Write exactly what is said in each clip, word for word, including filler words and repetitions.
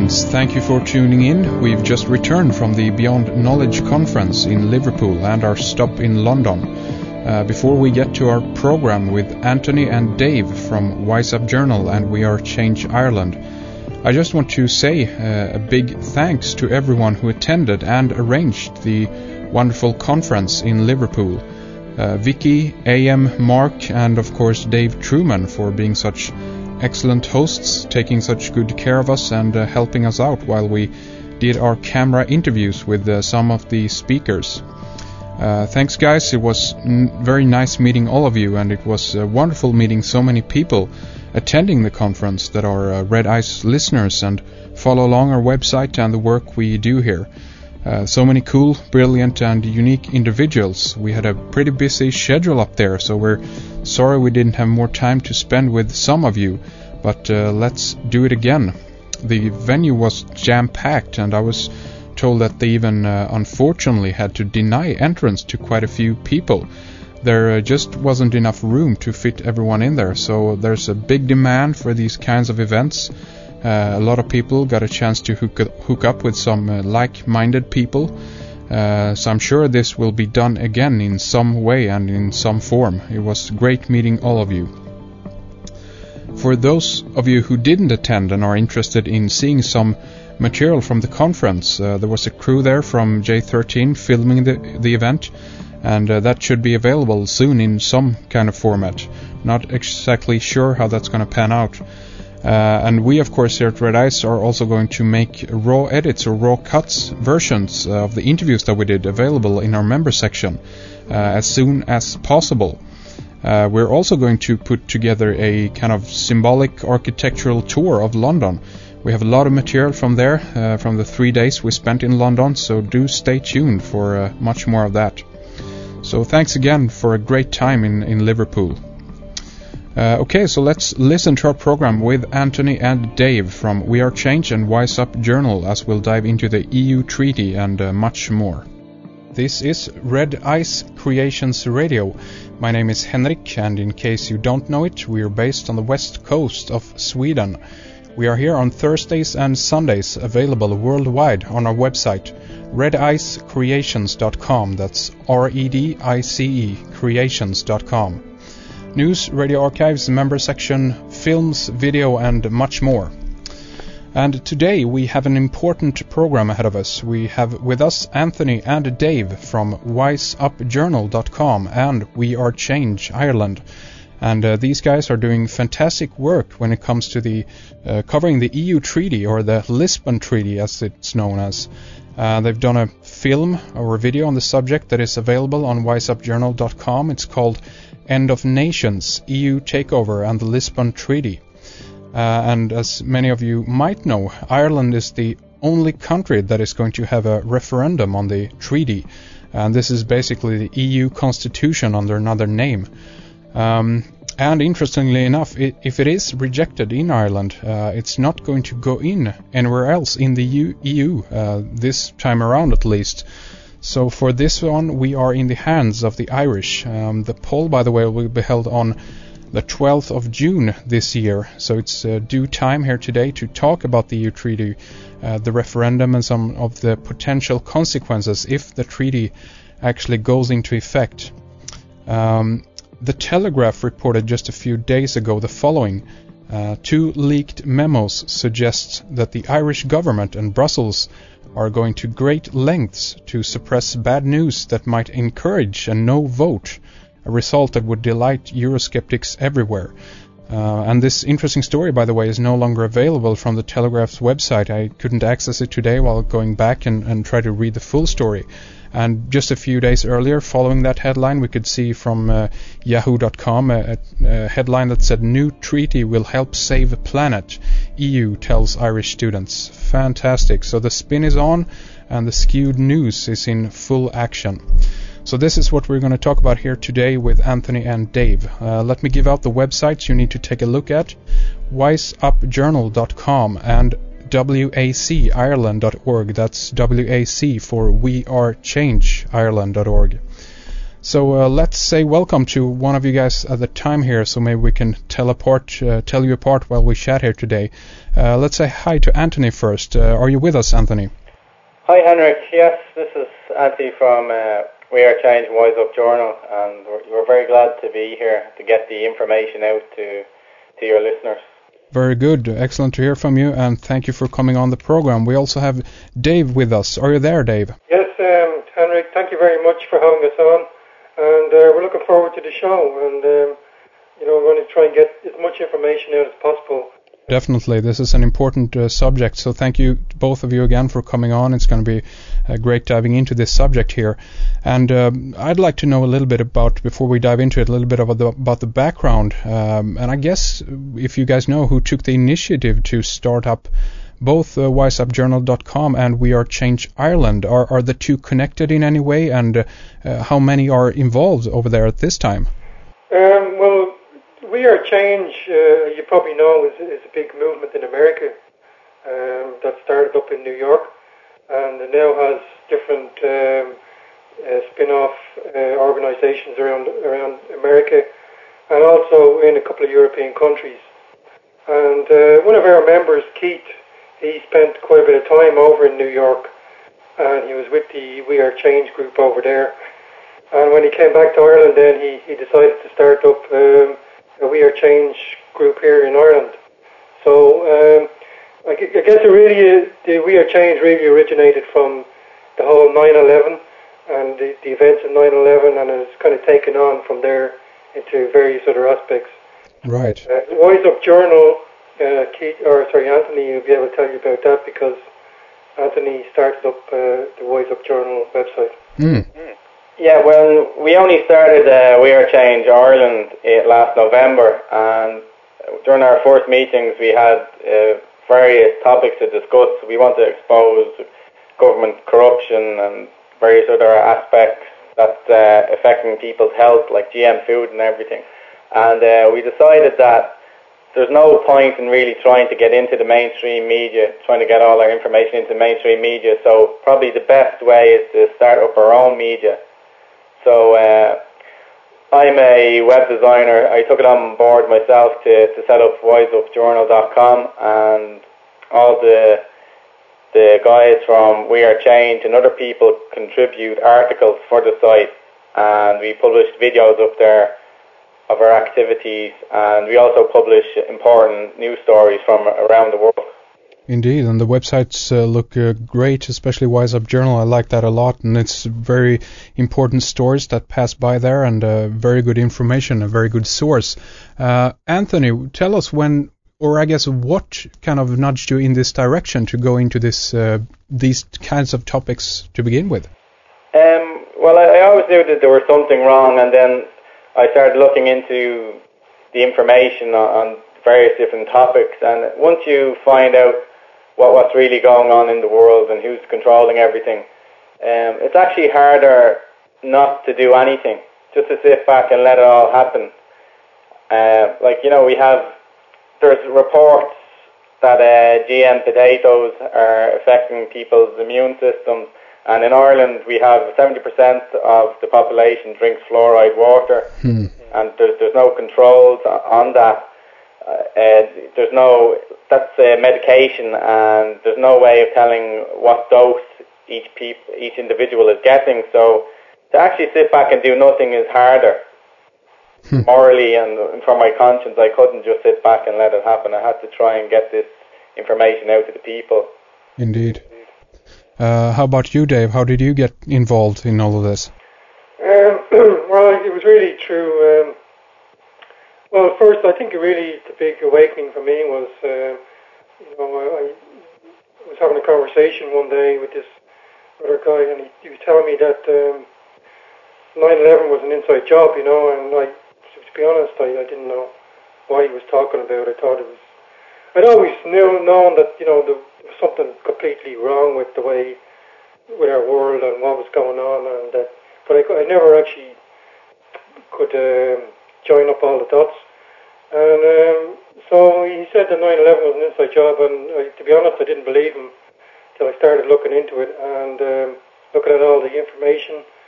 friends, thank you for tuning in. We've just returned from the Beyond Knowledge Conference in Liverpool and our stop in London. Uh, before we get to our program with Anthony and Dave from Wise Up Journal and We Are Change Ireland, I just want to say uh, a big thanks to everyone who attended and arranged the wonderful conference in Liverpool. Uh, Vicky, A M, Mark, and of course Dave Truman for being such excellent hosts, taking such good care of us and uh, helping us out while we did our camera interviews with uh, some of the speakers. Uh, thanks guys, it was n- very nice meeting all of you, and it was uh, wonderful meeting so many people attending the conference that are uh, Red Ice listeners and follow along our website and the work we do here. Uh, so many cool, brilliant and unique individuals. We had a pretty busy schedule up there, so we're sorry we didn't have more time to spend with some of you, but uh, let's do it again. The venue was jam-packed, and I was told that they even uh, unfortunately had to deny entrance to quite a few people. There uh, just wasn't enough room to fit everyone in there, so there's a big demand for these kinds of events. Uh, a lot of people got a chance to hook, hook up with some uh, like-minded people, uh, so I'm sure this will be done again in some way and in some form. It was great meeting all of you. For those of you who didn't attend and are interested in seeing some material from the conference, uh, there was a crew there from J thirteen filming the, the event, and uh, that should be available soon in some kind of format. Not exactly sure how that's going to pan out. Uh, and we, of course, here at Red Ice are also going to make raw edits or raw cuts versions uh, of the interviews that we did available in our member section uh, as soon as possible. Uh, we're also going to put together a kind of symbolic architectural tour of London. We have a lot of material from there, uh, from the three days we spent in London, so do stay tuned for uh, much more of that. So thanks again for a great time in, in Liverpool. Uh, okay, so let's listen to our program with Anthony and Dave from We Are Change and Wise Up Journal as we'll dive into the E U Treaty and uh, much more. This is Red Ice Creations Radio. My name is Henrik, and in case you don't know it, we are based on the west coast of Sweden. We are here on Thursdays and Sundays, available worldwide on our website, red ice creations dot com. That's R E D I C E, creations dot com. News, radio archives, member section, films, video, and much more. And today we have an important program ahead of us. We have with us Anthony and Dave from wise up journal dot com and We Are Change Ireland. And uh, these guys are doing fantastic work when it comes to the uh, covering the E U Treaty, or the Lisbon Treaty as it's known as. Uh, they've done a film or a video on the subject that is available on wise up journal dot com. It's called End of Nations, E U Takeover and the Lisbon Treaty. Uh, and as many of you might know, Ireland is the only country that is going to have a referendum on the treaty. And this is basically the E U Constitution under another name. Um, and interestingly enough, it, if it is rejected in Ireland, uh, it's not going to go in anywhere else in the E U, uh, this time around at least. So for this one, we are in the hands of the Irish. Um, the poll, by the way, will be held on the twelfth of June this year. So it's uh, due time here today to talk about the E U Treaty, uh, the referendum, and some of the potential consequences if the treaty actually goes into effect. Um, The Telegraph reported just a few days ago the following. Uh, two leaked memos suggest that the Irish government and Brussels are going to great lengths to suppress bad news that might encourage a no vote, a result that would delight Eurosceptics everywhere. Uh, and this interesting story, by the way, is no longer available from the Telegraph's website. I couldn't access it today while going back and, and try to read the full story. And just a few days earlier, following that headline, we could see from uh, yahoo dot com a, a headline that said, "New treaty will help save planet. E U tells Irish students." Fantastic. So the spin is on and the skewed news is in full action. So this is what we're going to talk about here today with Anthony and Dave. Uh, let me give out the websites you need to take a look at. wise up journal dot com and W A C Ireland dot org. That's W A C for We Are Change Ireland dot org. So uh, let's say welcome to one of you guys at the time here, so maybe we can tell apart, uh, tell you apart while we chat here today. Uh, let's say hi to Anthony first. Uh, are you with us, Anthony? Hi, Henrik. Yes, this is Anthony from uh, We Are Change Wise Up Journal, and we're, we're very glad to be here to get the information out to to your listeners. Very good. Excellent to hear from you, and thank you for coming on the program. We also have Dave with us. Are you there, Dave? Yes, um, Henrik, thank you very much for having us on, and uh, we're looking forward to the show, and um, you know, we're going to try and get as much information out as possible. Definitely. This is an important uh, subject, so thank you, both of you, again for coming on. It's going to be uh, great diving into this subject here. And um, I'd like to know a little bit about, before we dive into it, a little bit about the, about the background. Um, and I guess if you guys know who took the initiative to start up both uh, wise up journal dot com and We Are Change Ireland, are, are the two connected in any way? And uh, uh, how many are involved over there at this time? Um, well, We Are Change, uh, you probably know, is, is a big movement in America um, that started up in New York, and it now has different um, uh, spin-off uh, organisations around around America, and also in a couple of European countries. And uh, one of our members, Keith, he spent quite a bit of time over in New York, and he was with the We Are Change group over there. And when he came back to Ireland, then he, he decided to start up um, a We Are Change group here in Ireland. So um, I, I guess it really, the We Are Change really originated from the whole nine eleven and the, the events of nine eleven, and it's kind of taken on from there into various other aspects. Right. Uh, Wise Up Journal, uh, Keith, or sorry, Anthony will be able to tell you about that, because Anthony started up uh, the Wise Up Journal website. Mm. Mm. Yeah, well, we only started uh, We Are Change Ireland uh, last November, and during our first meetings we had uh, various topics to discuss. We want to expose government corruption and various other aspects that's uh, affecting people's health, like G M food and everything. And uh, we decided that there's no point in really trying to get into the mainstream media, trying to get all our information into mainstream media. So probably the best way is to start up our own media. So uh, I'm a web designer. I took it on board myself to, to set up wise up journal dot com, and all the the guys from We Are Change and other people contribute articles for the site, and we published videos up there of our activities, and we also publish important news stories from around the world. Indeed, and the websites uh, look uh, great, especially Wise Up Journal. I like that a lot, and it's very important stories that pass by there, and uh, very good information, a very good source. Uh, Anthony, tell us when, or I guess what kind of nudged you in this direction to go into this uh, these kinds of topics to begin with? Um, well, I, I always knew that there was something wrong, and then I started looking into the information on, on various different topics, and once you find out what what's really going on in the world and who's controlling everything, um, it's actually harder not to do anything, just to sit back and let it all happen. Uh, like, you know, we have, there's reports that uh, G M potatoes are affecting people's immune systems, and in Ireland we have seventy percent of the population drinks fluoride water, hmm. and there's, there's no controls on that. Uh, uh, there's no, that's uh, medication, and there's no way of telling what dose each peop, each individual is getting. So to actually sit back and do nothing is harder. Hmm. Morally and for my conscience, I couldn't just sit back and let it happen. I had to try and get this information out to the people. Indeed. Uh, how about you, Dave? How did you get involved in all of this? Um, well, it was really true. Um, well, first, I think really the big awakening for me was, uh, you know, I, I was having a conversation one day with this other guy, and he, he was telling me that um, nine eleven was an inside job, you know, and I, to be honest, I, I didn't know what he was talking about. I thought it was, I'd always knew, known that, you know, there was something completely wrong with the way, with our world and what was going on, and that, but I, I never actually could um, join up all the dots. And um, so he said that nine eleven was an inside job, and I, to be honest, I didn't believe him till I started looking into it and um, looking at all the information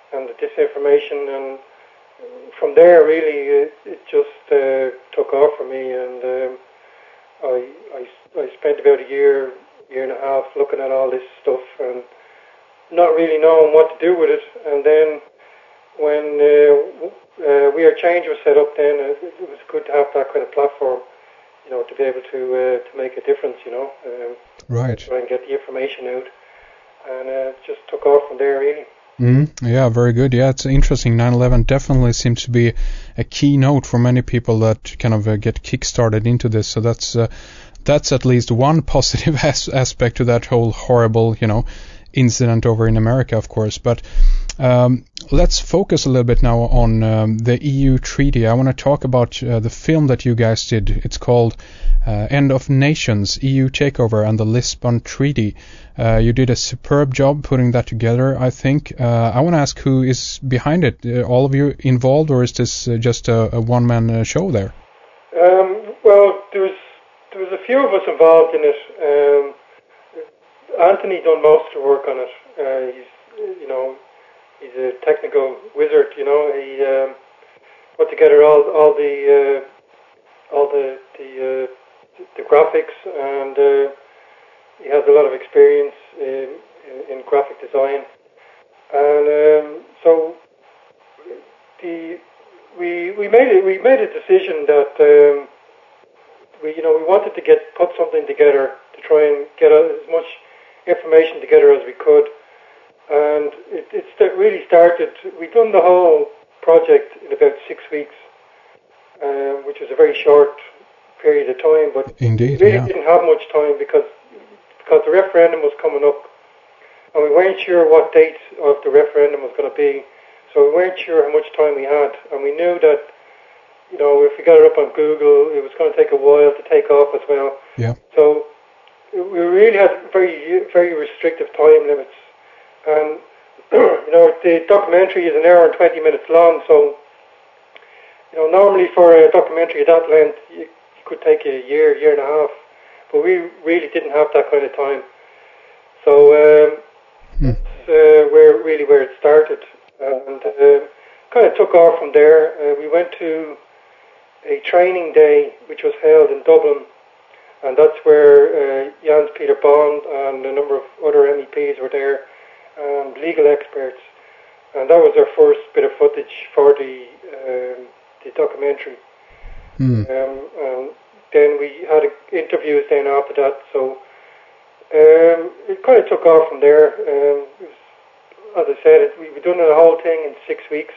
and the disinformation, and from there really it, it just uh, took off for me, and um, I, I I spent about a year year and a half looking at all this stuff and not really knowing what to do with it. And then when uh, uh, We Are Change was set up, then it, it was good to have that kind of platform, you know, to be able to uh, to make a difference, you know, um, right, try and get the information out, and uh, it just took off from there really. Mm, yeah, very good. Yeah, it's interesting. nine eleven definitely seems to be a keynote for many people that kind of uh, get kick-started into this. So that's uh, that's at least one positive as- aspect to that whole horrible, you know, incident over in America, of course. But um, let's focus a little bit now on um, the E U treaty. I want to talk about uh, the film that you guys did. It's called uh, End of Nations, E U Takeover and the Lisbon Treaty. Uh, you did a superb job putting that together, I think. Uh, I want to ask who is behind it. Uh, all of you involved, or is this uh, just a, a one-man uh, show there? Um, well, there was there was a few of us involved in it. Um, Anthony done most of the work on it. Uh, he's, you know, he's a technical wizard. You know, he um, put together all all the uh, all the the, uh, the graphics, and uh, he has a lot of experience in, in, in graphic design. And um, so the we we made it. We made a decision that um, we you know we wanted to get put something together to try and get as much information together as we could, and it, it st- really started. We done the whole project in about six weeks, uh, which was a very short period of time. But Indeed, we really yeah. didn't have much time because because the referendum was coming up, and we weren't sure what date of the referendum was going to be. So we weren't sure how much time we had, and we knew that, you know, if we got it up on Google, it was going to take a while to take off as well. Yeah. So we really had very, very restrictive time limits. And, you know, the documentary is an hour and twenty minutes long, so, you know, normally for a documentary of that length, you, you could take a year, year and a half. But we really didn't have that kind of time. So um, hmm. that's uh, where, really where it started. And uh, kind of took off from there. Uh, we went to a training day which was held in Dublin, and that's where uh, Jans Peter Bond and a number of other M E Ps were there, and legal experts, and that was our first bit of footage for the um, the documentary. Hmm. Um, and then we had interviews then after that, so um, it kind of took off from there. Um, it was, as I said, it, we we done the whole thing in six weeks.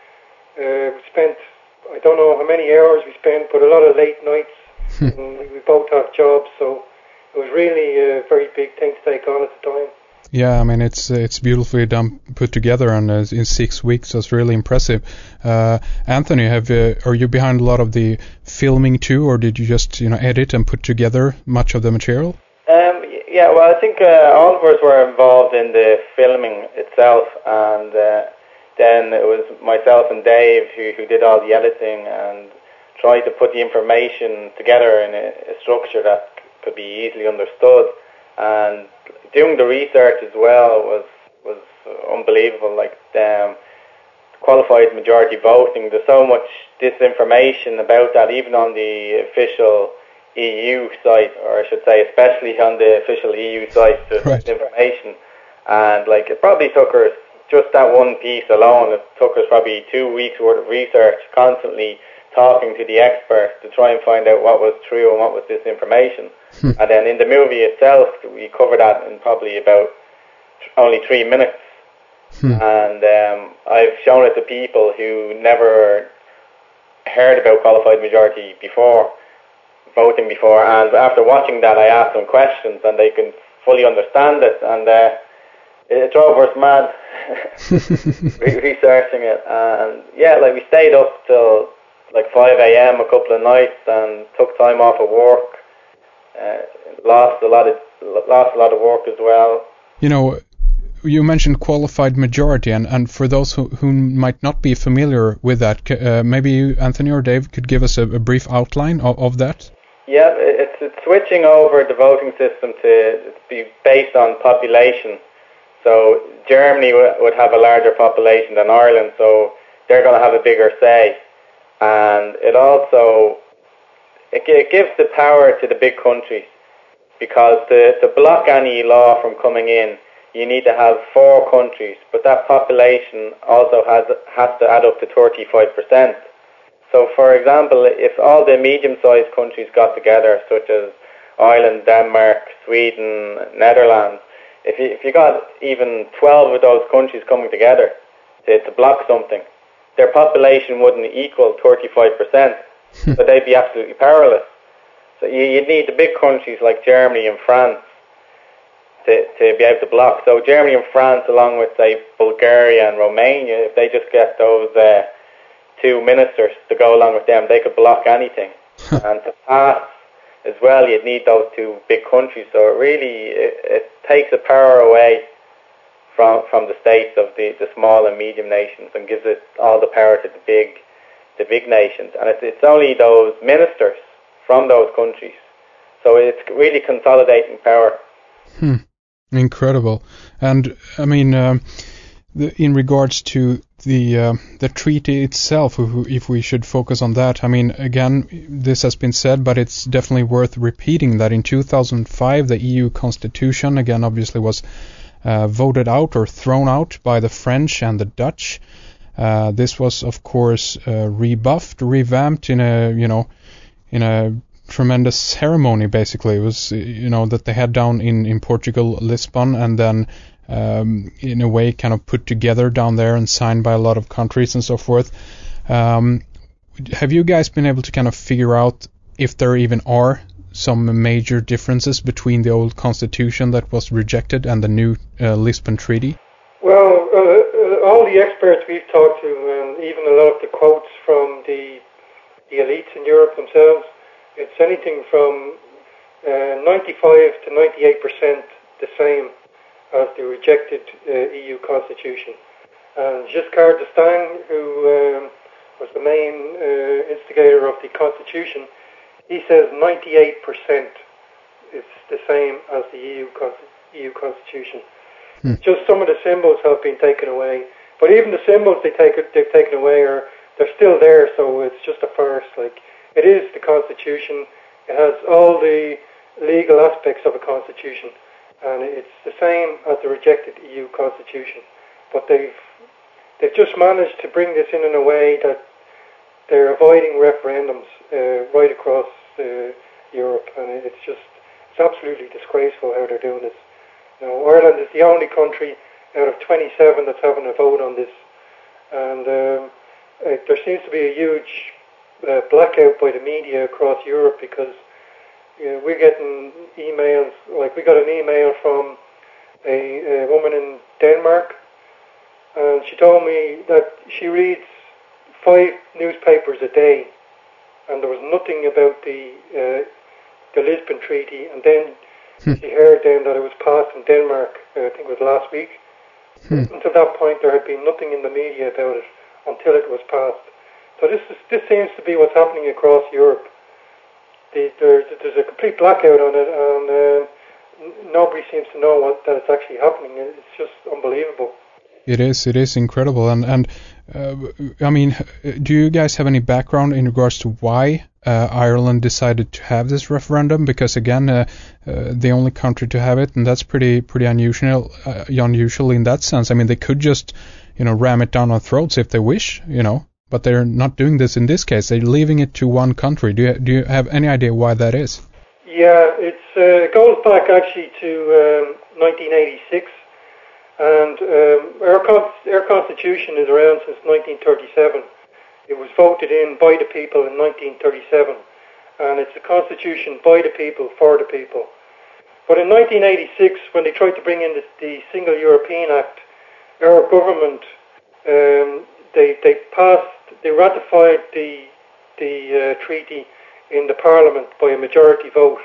Uh, we spent, I don't know how many hours we spent, but a lot of late nights. And we, we both have jobs, so it was really a very big thing to take on at the time. Yeah, I mean, it's it's beautifully done, put together, and uh, in six weeks, that's really impressive. Uh, Anthony, have uh, are you behind a lot of the filming too, or did you just you know edit and put together much of the material? Um, yeah, well, I think uh, all of us were involved in the filming itself, and uh, then it was myself and Dave who, who did all the editing and tried to put the information together in a, a structure that could be easily understood. And doing the research as well was was unbelievable. Like um, qualified majority voting, there's so much disinformation about that, even on the official E U site, or I should say, especially on the official E U site, there's right. information. And like it probably took us just that one piece alone. It took us probably two weeks worth of research, constantly talking to the experts to try and find out what was true and what was disinformation. Hmm. And then in the movie itself, we cover that in probably about only three minutes. Hmm. And um, I've shown it to people who never heard about qualified majority before, voting before, and after watching that I asked them questions and they can fully understand it, and uh, it drove us mad researching it. And yeah, like we stayed up till like five a.m. a couple of nights and took time off of work. Uh, lost a lot of lost a lot of work as well. You know, you mentioned qualified majority, and, and for those who, who might not be familiar with that, uh, maybe you, Anthony or Dave, could give us a, a brief outline of, of that. Yeah, it's, it's switching over the voting system to be based on population. So Germany w- would have a larger population than Ireland, so they're going to have a bigger say. And it also it, it gives the power to the big countries, because to, to block any law from coming in, you need to have four countries, but that population also has has to add up to thirty-five percent. So, for example, if all the medium-sized countries got together, such as Ireland, Denmark, Sweden, Netherlands, if you, if you got even twelve of those countries coming together to, to block something, their population wouldn't equal thirty-five percent, so they'd be absolutely powerless. So you, you'd need the big countries like Germany and France to, to be able to block. So Germany and France, along with, say, Bulgaria and Romania, if they just get those uh, two ministers to go along with them, they could block anything. And to pass as well, you'd need those two big countries. So it really, it, it takes the power away from from the states of the, the small and medium nations and gives it all the power to the big the big nations. And it's, it's only those ministers from those countries. So it's really consolidating power. Hmm. Incredible. And I mean, um, the, in regards to the uh, the treaty itself, if we should focus on that, I mean, again, this has been said, but it's definitely worth repeating that in two thousand five, the E U Constitution, again, obviously was uh, voted out or thrown out by the French and the Dutch. Uh, this was, of course, uh, rebuffed, revamped in a, you know, in a tremendous ceremony. Basically, it was, you know, that they had down in, in Portugal, Lisbon, and then um, in a way kind of put together down there and signed by a lot of countries and so forth. Um, have you guys been able to kind of figure out if there even are some major differences between the old constitution that was rejected and the new uh, Lisbon Treaty? Well, uh, all the experts we've talked to, and even a lot of the quotes from the the elites in Europe themselves, it's anything from uh, ninety-five to ninety-eight percent the same as the rejected uh, E U constitution. And Giscard d'Estaing, who um, was the main uh, instigator of the constitution, he says ninety-eight percent is the same as the E U, con- E U constitution. Hmm. Just some of the symbols have been taken away, but even the symbols they take they've taken away are they're still there. So it's just a farce. Like, it is the constitution. It has all the legal aspects of a constitution, and it's the same as the rejected E U constitution. But they've they've just managed to bring this in in a way that they're avoiding referendums uh, right across uh, Europe, and it's just it's absolutely disgraceful how they're doing this. Now, Ireland is the only country out of twenty-seven that's having a vote on this, and um, uh, there seems to be a huge uh, blackout by the media across Europe, because you know, we're getting emails, like we got an email from a, a woman in Denmark, and she told me that she reads five newspapers a day, and there was nothing about the uh, the Lisbon Treaty, and then Hmm. she heard then that it was passed in Denmark, uh, I think it was last week. Hmm. Until that point, there had been nothing in the media about it until it was passed. So this is, this seems to be what's happening across Europe. The, there's, there's a complete blackout on it, and uh, nobody seems to know what, that it's actually happening. It's just unbelievable. It is. It is incredible. And, and uh, I mean, do you guys have any background in regards to why uh, Ireland decided to have this referendum? Because again, uh, uh, the only country to have it, and that's pretty pretty unusual. Uh, unusual in that sense. I mean, they could just, you know, ram it down our throats if they wish, you know. But they're not doing this in this case. They're leaving it to one country. Do you do you have any idea why that is? Yeah, it's uh, it goes back actually to um, nineteen eighty-six. And um, our, con- our constitution is around since nineteen thirty-seven. It was voted in by the people in nineteen thirty-seven. And it's a constitution by the people, for the people. But in nineteen eighty-six, when they tried to bring in the, the Single European Act, our government, um, they they passed, they ratified the, the uh, treaty in the Parliament by a majority vote.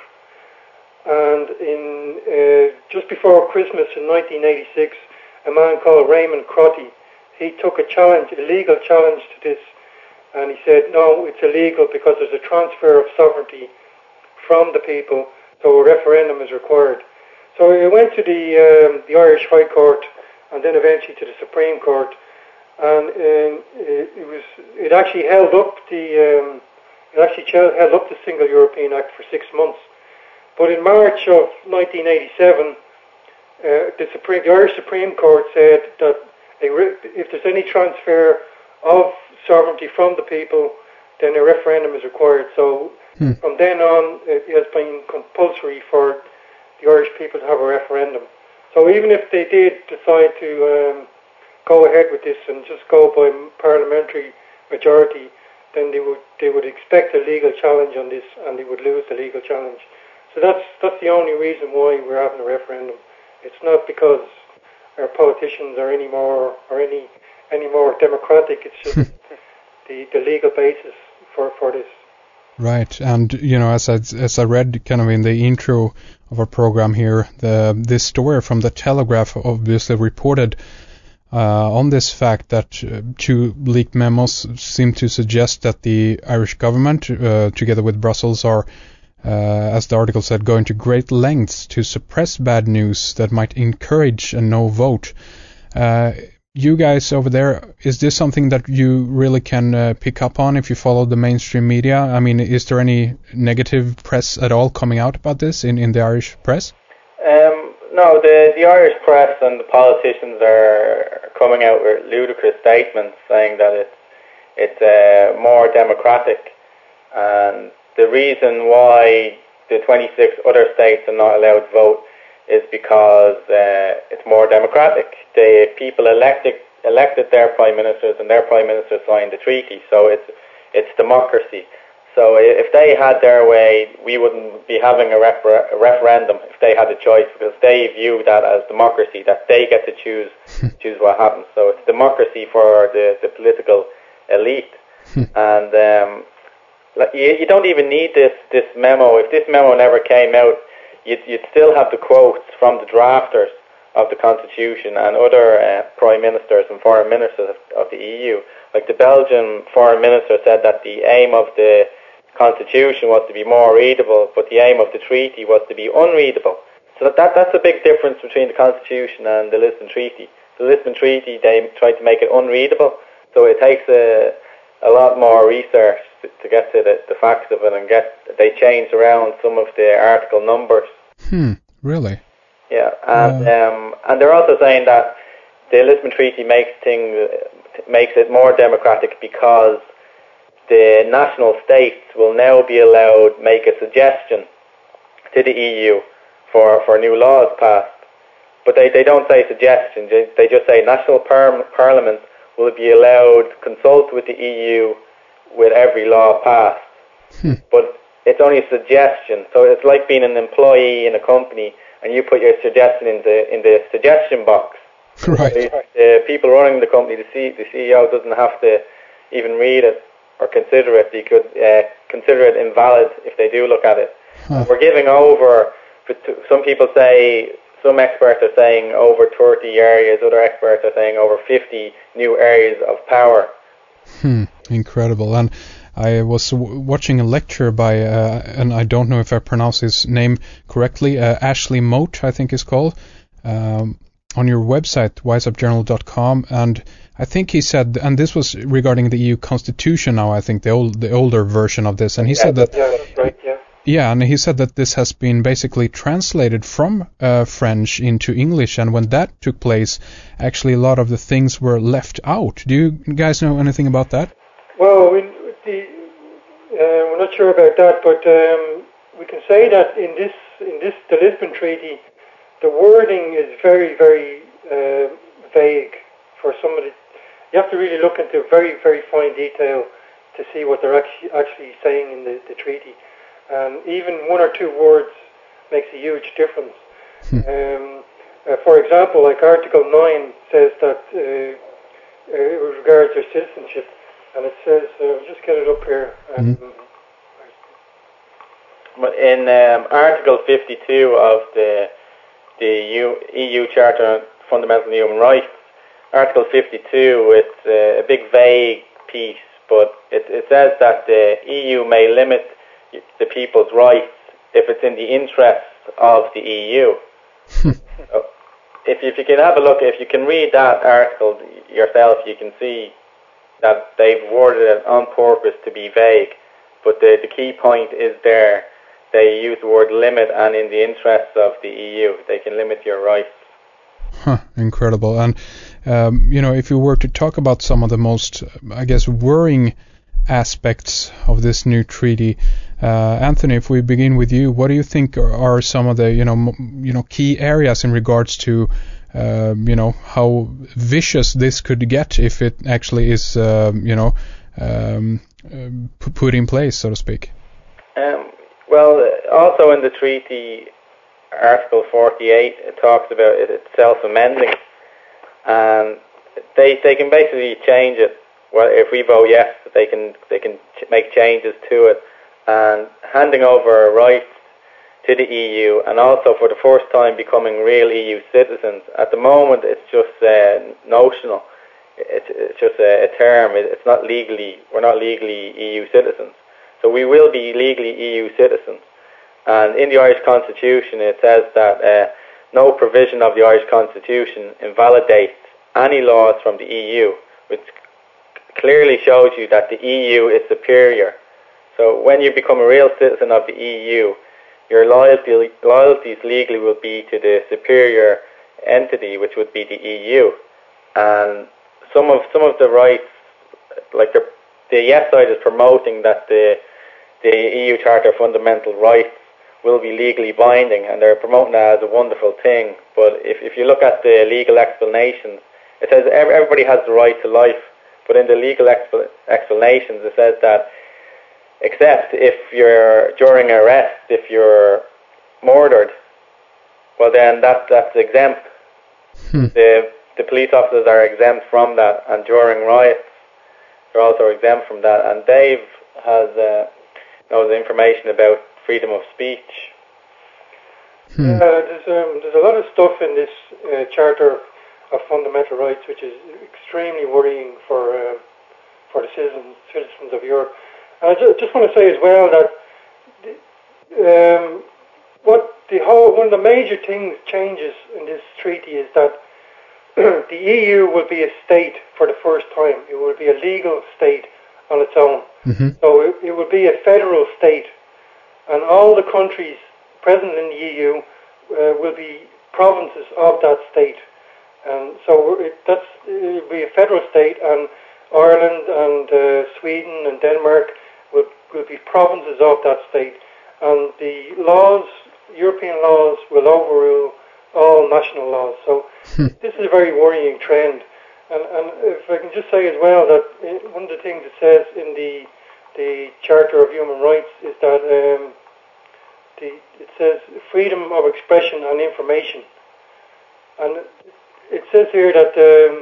And in uh, just before Christmas in nineteen eighty-six, a man called Raymond Crotty, he took a challenge, a legal challenge to this, and he said, no, it's illegal because there's a transfer of sovereignty from the people, so a referendum is required. So it went to the um, the Irish High Court, and then eventually to the Supreme Court, and um, it, it was it actually held up the um, it actually held up the Single European Act for six months. But in March of nineteen eighty-seven, uh, the Supreme the Irish Supreme Court said that a re- if there's any transfer of sovereignty from the people, then a referendum is required. So hmm. from then on, it has been compulsory for the Irish people to have a referendum. So even if they did decide to um, go ahead with this and just go by parliamentary majority, then they would they would expect a legal challenge on this, and they would lose the legal challenge. So that's that's the only reason why we're having a referendum. It's not because our politicians are any more or any any more democratic. It's just the, the legal basis for, for this. Right, and you know, as I as I read kind of in the intro of our program here, the this story from the Telegraph obviously reported uh, on this fact that uh, two leaked memos seem to suggest that the Irish government, uh, together with Brussels, are, uh, as the article said, going to great lengths to suppress bad news that might encourage a no vote. Uh, You guys over there, is this something that you really can uh, pick up on if you follow the mainstream media? I mean, is there any negative press at all coming out about this in, in the Irish press? Um, no, the, the Irish press and the politicians are coming out with ludicrous statements saying that it's, it's uh, more democratic. And the reason why the twenty-six other states are not allowed to vote is because uh, it's more democratic. The people elected elected their prime ministers, and their prime minister signed the treaty. So it's it's democracy. So if they had their way, we wouldn't be having a, refer- a referendum if they had a choice, because they view that as democracy, that they get to choose choose what happens. So it's democracy for the, the political elite. And um, you, you don't even need this, this memo. If this memo never came out, You'd, you'd still have the quotes from the drafters of the Constitution and other uh, prime ministers and foreign ministers of, of the E U. Like the Belgian foreign minister said that the aim of the Constitution was to be more readable, but the aim of the treaty was to be unreadable. So that, that that's a big difference between the Constitution and the Lisbon Treaty. The Lisbon Treaty, they tried to make it unreadable, so it takes a, a lot more research to, to get to the, the facts of it, and get they changed around some of the article numbers. Hmm, really? Yeah, and uh, um, and they're also saying that the Lisbon Treaty makes things makes it more democratic because the national states will now be allowed to make a suggestion to the E U for, for new laws passed. But they, they don't say suggestion, they, they just say national par- parliaments will be allowed to consult with the E U with every law passed. Hmm. But it's only a suggestion, so it's like being an employee in a company and you put your suggestion in the in the suggestion box. Right. The, the people running the company, the, C, the C E O, doesn't have to even read it or consider it. He could uh, consider it invalid if they do look at it. Huh. We're giving over. Some people say, some experts are saying over thirty areas. Other experts are saying over fifty new areas of power. Hmm. Incredible. And I was w- watching a lecture by, uh, and I don't know if I pronounce his name correctly, uh, Ashley Moat, I think it's called, um, on your website, wise up journal dot com, and I think he said, and this was regarding the E U Constitution now, I think, the old, the older version of this, and he yeah, said that... Yeah, that's right, yeah. Yeah, and he said that this has been basically translated from uh, French into English, and when that took place, actually a lot of the things were left out. Do you guys know anything about that? Well, we, the, uh, we're not sure about that, but um, we can say that in this, in this, the Lisbon Treaty, the wording is very, very uh, vague for somebody. You have to really look into very, very fine detail to see what they're actually actually saying in the, the treaty. Um, even one or two words makes a huge difference. Hmm. Um, uh, for example, like Article nine says that uh, uh, with regards to citizenship, and it says, uh, I'll just get it up here. Um, hmm. In um, Article fifty-two of the the U, E U Charter on Fundamental Human Rights, Article fifty-two, it's uh, a big vague piece, but it, it says that the E U may limit the people's rights if it's in the interest of the E U. if, if you can have a look, if you can read that article yourself, you can see that they've worded it on purpose to be vague. But the, the key point is there. They use the word limit, and in the interests of the E U, they can limit your rights. Huh, incredible. And, um, you know, if you were to talk about some of the most, I guess, worrying aspects of this new treaty, uh, Anthony, if we begin with you, what do you think are, are some of the, you know, m- you know, key areas in regards to, uh, you know, how vicious this could get if it actually is, uh, you know, um, uh, p- put in place, so to speak? Um, well, also in the treaty, Article forty-eight, it talks about it, it's self-amending, and they they can basically change it. Well, if we vote yes, they can they can ch- make changes to it, and handing over rights to the E U, and also for the first time becoming real E U citizens. At the moment, it's just uh, notional. It's, it's just a, a term. It, it's not legally. We're not legally E U citizens. So we will be legally E U citizens. And in the Irish Constitution, it says that uh, no provision of the Irish Constitution invalidates any laws from the E U, which clearly shows you that the E U is superior. So when you become a real citizen of the E U, your loyalty, loyalties legally will be to the superior entity, which would be the E U. And some of some of the rights, like the, the yes side is promoting that the the E U Charter of Fundamental Rights will be legally binding, and they're promoting that as a wonderful thing. But if, if you look at the legal explanations, it says everybody has the right to life, but in the legal expl- explanations it says that except if you're during arrest, if you're murdered, well then that, that's exempt. Hmm. The, the police officers are exempt from that, and during riots they're also exempt from that. And Dave has uh, knows information about freedom of speech. Hmm. Uh, there's, um, there's a lot of stuff in this uh, Charter of Fundamental Rights which is extremely worrying for uh, for the citizens citizens of Europe. And I just, just want to say as well that the, um, what the whole one of the major things changes in this treaty is that the E U will be a state for the first time. It will be a legal state on its own. Mm-hmm. So it, it will be a federal state. And all the countries present in the E U uh, will be provinces of that state. And so it, that's, it will be a federal state, and Ireland and uh, Sweden and Denmark will, will be provinces of that state. And the laws, European laws, will overrule all national laws. So this is a very worrying trend. And, and if I can just say as well that one of the things it says in the the Charter of Human Rights is that um, the, it says freedom of expression and information. And it says here that um,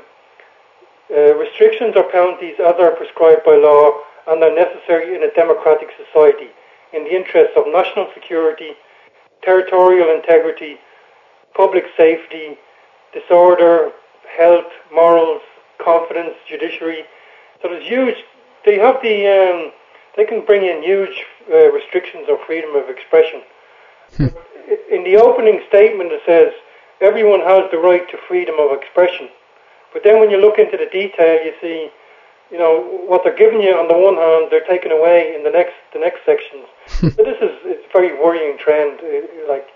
uh, restrictions or penalties as are prescribed by law and are necessary in a democratic society in the interests of national security, territorial integrity, public safety, disorder, health, morals, confidence, judiciary. So there's huge, they have the, um, they can bring in huge uh, restrictions on freedom of expression. Hmm. In the opening statement it says, everyone has the right to freedom of expression. But then when you look into the detail, you see, you know, what they're giving you on the one hand, they're taking away in the next the next sections. So this is it's a very worrying trend. Like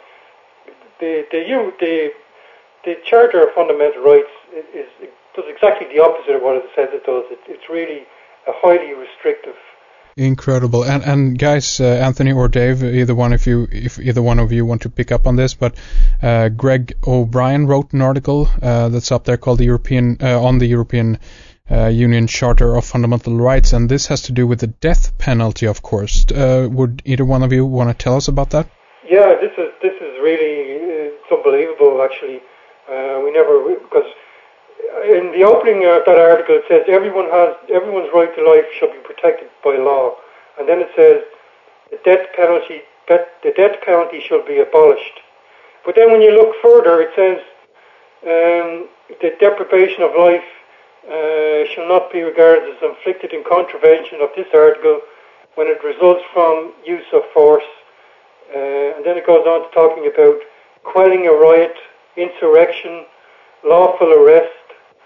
the the the the Charter of Fundamental Rights is, is does exactly the opposite of what it says it does. It, it's really a highly restrictive. Incredible. And and guys, uh, Anthony or Dave, either one if you if either one of you want to pick up on this, but uh, Greg O'Brien wrote an article uh, that's up there called the European uh, on the European uh, Union Charter of Fundamental Rights, and this has to do with the death penalty, of course. Uh, would either one of you want to tell us about that? Yeah, this is this is really uh, unbelievable. Actually, uh, we never because. In the opening of that article, it says everyone has everyone's right to life shall be protected by law, and then it says the death penalty the death penalty shall be abolished. But then, when you look further, it says um, the deprivation of life uh, shall not be regarded as inflicted in contravention of this article when it results from use of force. Uh, and then it goes on to talking about quelling a riot, insurrection, lawful arrest,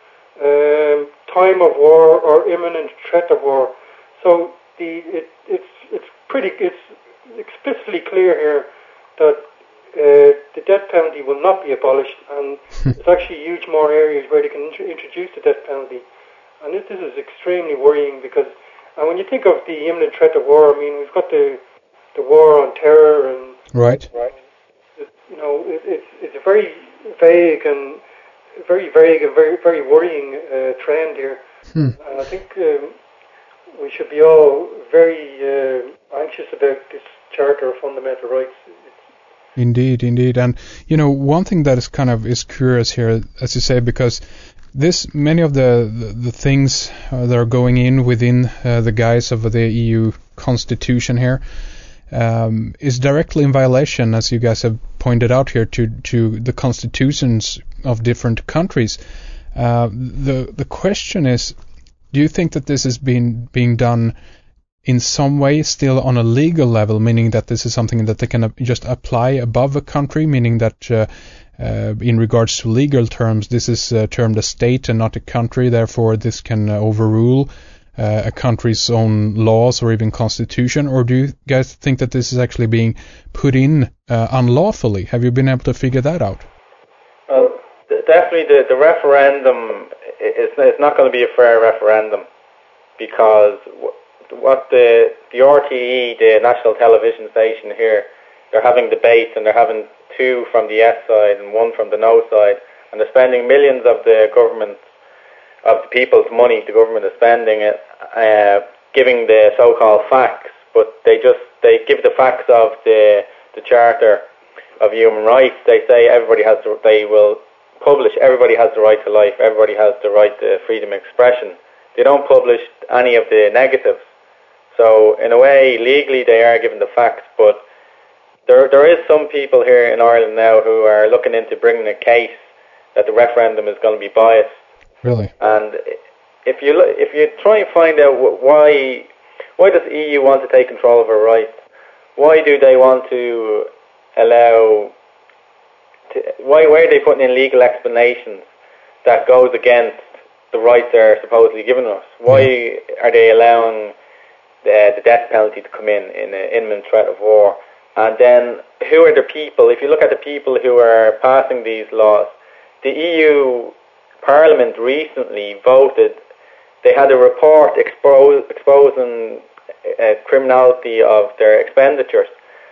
um, time of war, or imminent threat of war. So the it, it's it's pretty it's explicitly clear here that uh, the death penalty will not be abolished, and there's actually huge more areas where they can int- introduce the death penalty. And this, this is extremely worrying because, and when you think of the imminent threat of war, I mean, we've got the the war on terror, and right, right. It, you know, it, it's it's a very vague and very vague and very very worrying uh, trend here. Hmm. And I think um, we should be all very uh, anxious about this Charter of Fundamental Rights. Indeed, indeed, and you know, one thing that is kind of is curious here, as you say, because this many of the the, the things uh, that are going in within uh, the guise of the E U Constitution here um, is directly in violation, as you guys have pointed out here, to to the constitutions of different countries. Uh, the the question is, do you think that this is being being done in some way still on a legal level, meaning that this is something that they can just apply above a country, meaning that uh, uh, in regards to legal terms, this is uh, termed a state and not a country, therefore this can uh, overrule uh, a country's own laws or even constitution? Or do you guys think that this is actually being put in uh, unlawfully? Have you been able to figure that out? Well, definitely the, the referendum is it's not going to be a fair referendum, because what the the R T E, the national television station here, they're having debates, and they're having two from the yes side and one from the no side, and they're spending millions of the government, of the people's money. The government is spending it, uh, giving the so-called facts, but they just they give the facts of the the Charter of Human Rights. They say everybody has to, they will publish everybody has the right to life, everybody has the right to freedom of expression. They don't publish any of the negatives. So in a way, legally they are given the facts, but there there is some people here in Ireland now who are looking into bringing a case that the referendum is going to be biased. Really? And if you if you try and find out why why does the E U want to take control of our rights? Why do they want to allow? To, why why are they putting in legal explanations that goes against the rights they're supposedly giving us? Why yeah. are they allowing the, the death penalty to come in in an imminent threat of war? And then who are the people? If you look at the people who are passing these laws, the E U Parliament recently voted. They had a report expose, exposing uh, criminality of their expenditures,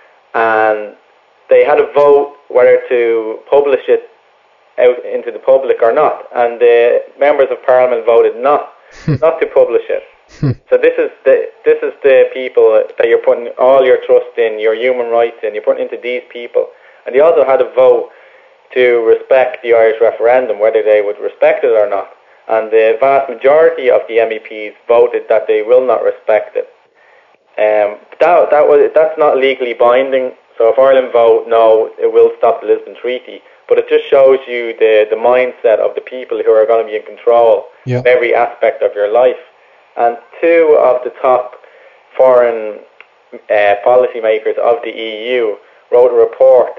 and they had a vote whether to publish it out into the public or not. And the members of Parliament voted not, not to publish it. So this is the this is the people that you're putting all your trust in, your human rights in. You're putting into these people, and they also had a vote to respect the Irish referendum, whether they would respect it or not. And the vast majority of the M E Ps voted that they will not respect it. Um, that that was that's not legally binding. So if Ireland vote no, it will stop the Lisbon Treaty. But it just shows you the the mindset of the people who are going to be in control yeah. of every aspect of your life. And two of the top foreign uh, policymakers of the E U wrote a report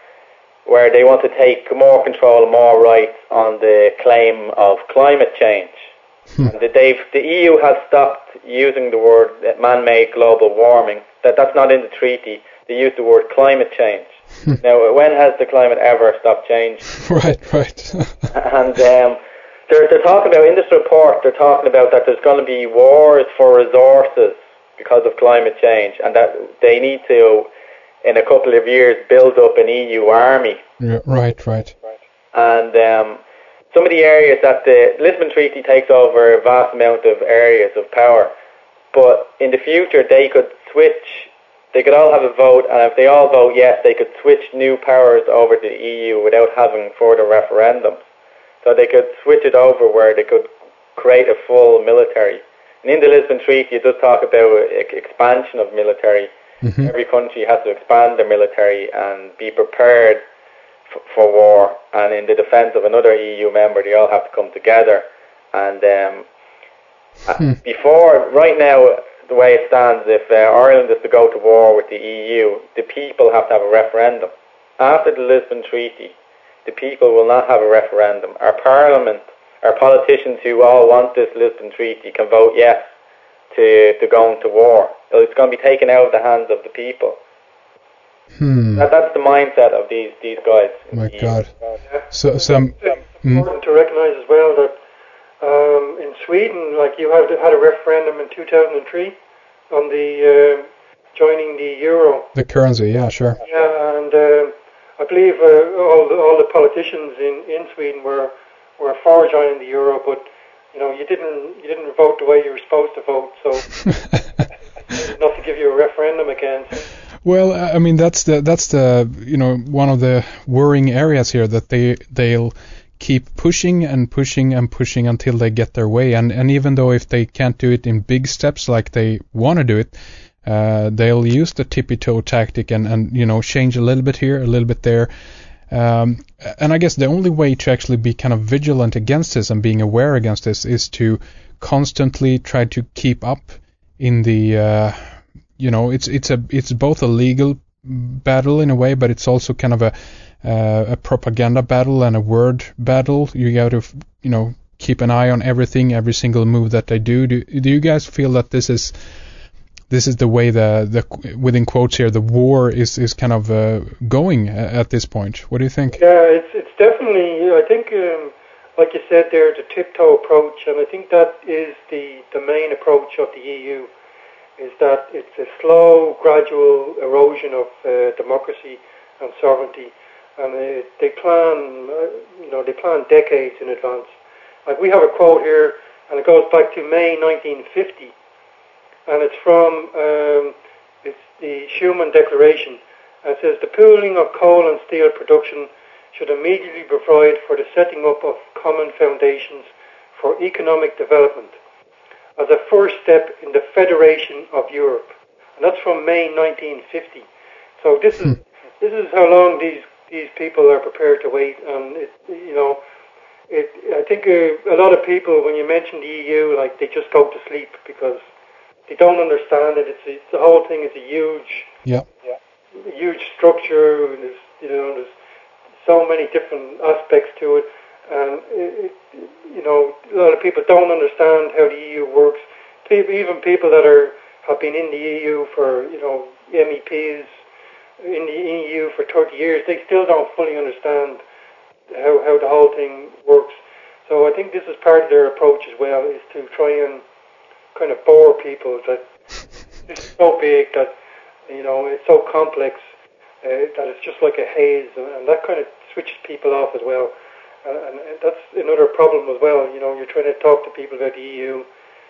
where they want to take more control, more rights on the claim of climate change. Hmm. And they've, the E U has stopped using the word man-made global warming. That that's not in the treaty. They use the word climate change. Hmm. Now, when has the climate ever stopped changing? Right, right. and um, they're, they're talking about, in this report, they're talking about that there's going to be wars for resources because of climate change, and that they need to, in a couple of years, build up an E U army. Yeah, right, right. And um, some of the areas that the Lisbon Treaty takes over a vast amount of areas of power, but in the future they could switch, they could all have a vote, and if they all vote yes, they could switch new powers over to the E U without having further referendums. So they could switch it over where they could create a full military. And in the Lisbon Treaty it does talk about expansion of military. Mm-hmm. Every country has to expand their military and be prepared f- for war. And in the defence of another E U member, they all have to come together. And um, hmm. before, right now, the way it stands, if uh, Ireland is to go to war with the E U, the people have to have a referendum. after the Lisbon Treaty, the people will not have a referendum. Our parliament, our politicians who all want this Lisbon Treaty can vote yes to, to going to war. So it's going to be taken out of the hands of the people. Hmm. That, that's the mindset of these, these guys. My God. Yeah. So, so um, it's important to recognise as well that um, in Sweden, like you had had a referendum in two thousand three on the uh, joining the euro. The currency, yeah, sure. Yeah, and uh, I believe uh, all the, all the politicians in, in Sweden were were for joining the euro, but you know you didn't you didn't vote the way you were supposed to vote, so not to give you a referendum again. Well, I mean that's the that's the you know one of the worrying areas here, that they they'll keep pushing and pushing and pushing until they get their way, and and even though if they can't do it in big steps like they want to do it, uh, they'll use the tippy toe tactic and and you know change a little bit here, a little bit there. Um, and I guess the only way to actually be kind of vigilant against this and being aware against this is to constantly try to keep up in the, uh, you know, it's it's a it's both a legal battle in a way, but it's also kind of a uh, a propaganda battle and a word battle. You got to, you know, keep an eye on everything, every single move that they do. Do, do you guys feel that this is this is the way the, the within quotes here, the war is, is kind of uh, going at this point? What do you think? Yeah, it's it's definitely, I think, um, like you said there, the tiptoe approach, and I think that is the, the main approach of the E U, is that it's a slow, gradual erosion of uh, democracy and sovereignty, and they, they plan, uh, you know, they plan decades in advance. Like we have a quote here, and it goes back to May nineteen fifty. And it's from um, it's the Schuman Declaration. And it says, the pooling of coal and steel production should immediately provide for the setting up of common foundations for economic development as a first step in the Federation of Europe. And that's from May nineteen fifty. So this is this is how long these these people are prepared to wait. And it, you know, it I think uh, a lot of people, when you mention the E U, like they just go to sleep because they don't understand it. It's, it's the whole thing is a huge, yeah, a huge structure. And there's, you know, there's so many different aspects to it, and it, it, you know, a lot of people don't understand how the E U works. People, even people that are have been in the E U for, you know, M E Ps in the E U for thirty years, they still don't fully understand how how the whole thing works. So I think this is part of their approach as well, is to try and kind of bore people that it's so big that, you know, it's so complex uh, that it's just like a haze, and, and that kind of switches people off as well. Uh, and, and that's another problem as well. You know, you're trying to talk to people about the E U,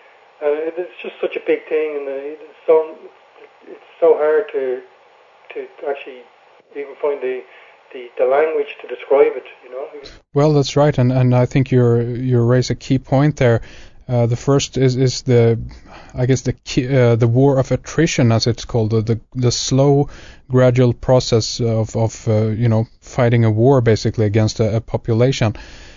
and it's just such a big thing, and uh, it's so it's so hard to to actually even find the the, the language to describe it. You know. Well, that's right, and and I think you're you raise a key point there. Uh, the first is, is the, I guess the uh, the war of attrition, as it's called, the the, the slow, gradual process of of uh, you know fighting a war basically against a, a population,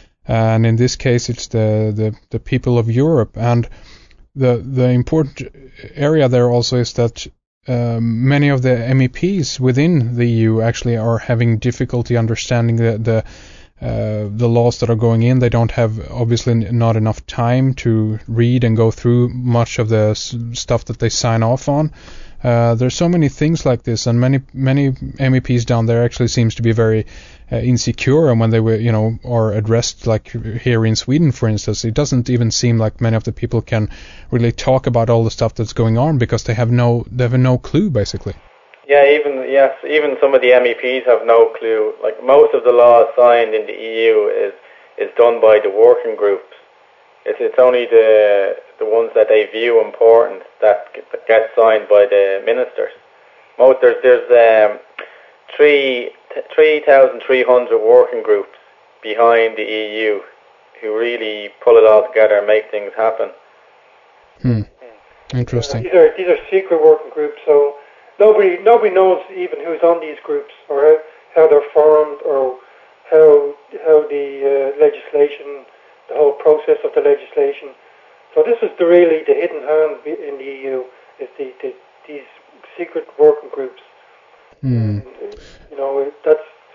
and in this case it's the, the, the people of Europe. And the the important area there also is that um, many of the M E Ps within the E U actually are having difficulty understanding the the Uh, the laws that are going in. They don't have, obviously, not enough time to read and go through much of the s- stuff that they sign off on. Uh, there's so many things like this, and many many M E Ps down there actually seems to be very uh, insecure. And when they were, you know, are addressed, like here in Sweden, for instance, it doesn't even seem like many of the people can really talk about all the stuff that's going on because they have no they have no clue, basically. Yeah, even yes, even some of the M E Ps have no clue. Like most of the laws signed in the E U is is done by the working groups. It's it's only the the ones that they view important that get, that get signed by the ministers. Most there's there's um, three three thousand three hundred working groups behind the E U who really pull it all together and make things happen. Hmm. Interesting. Uh, these are these are secret working groups, so. Nobody, nobody knows even who's on these groups, or how, how they're formed, or how how the uh, legislation, the whole process of the legislation. So this is the really the hidden hand in the E U, is the, the these secret working groups. Mm. And, you know, that's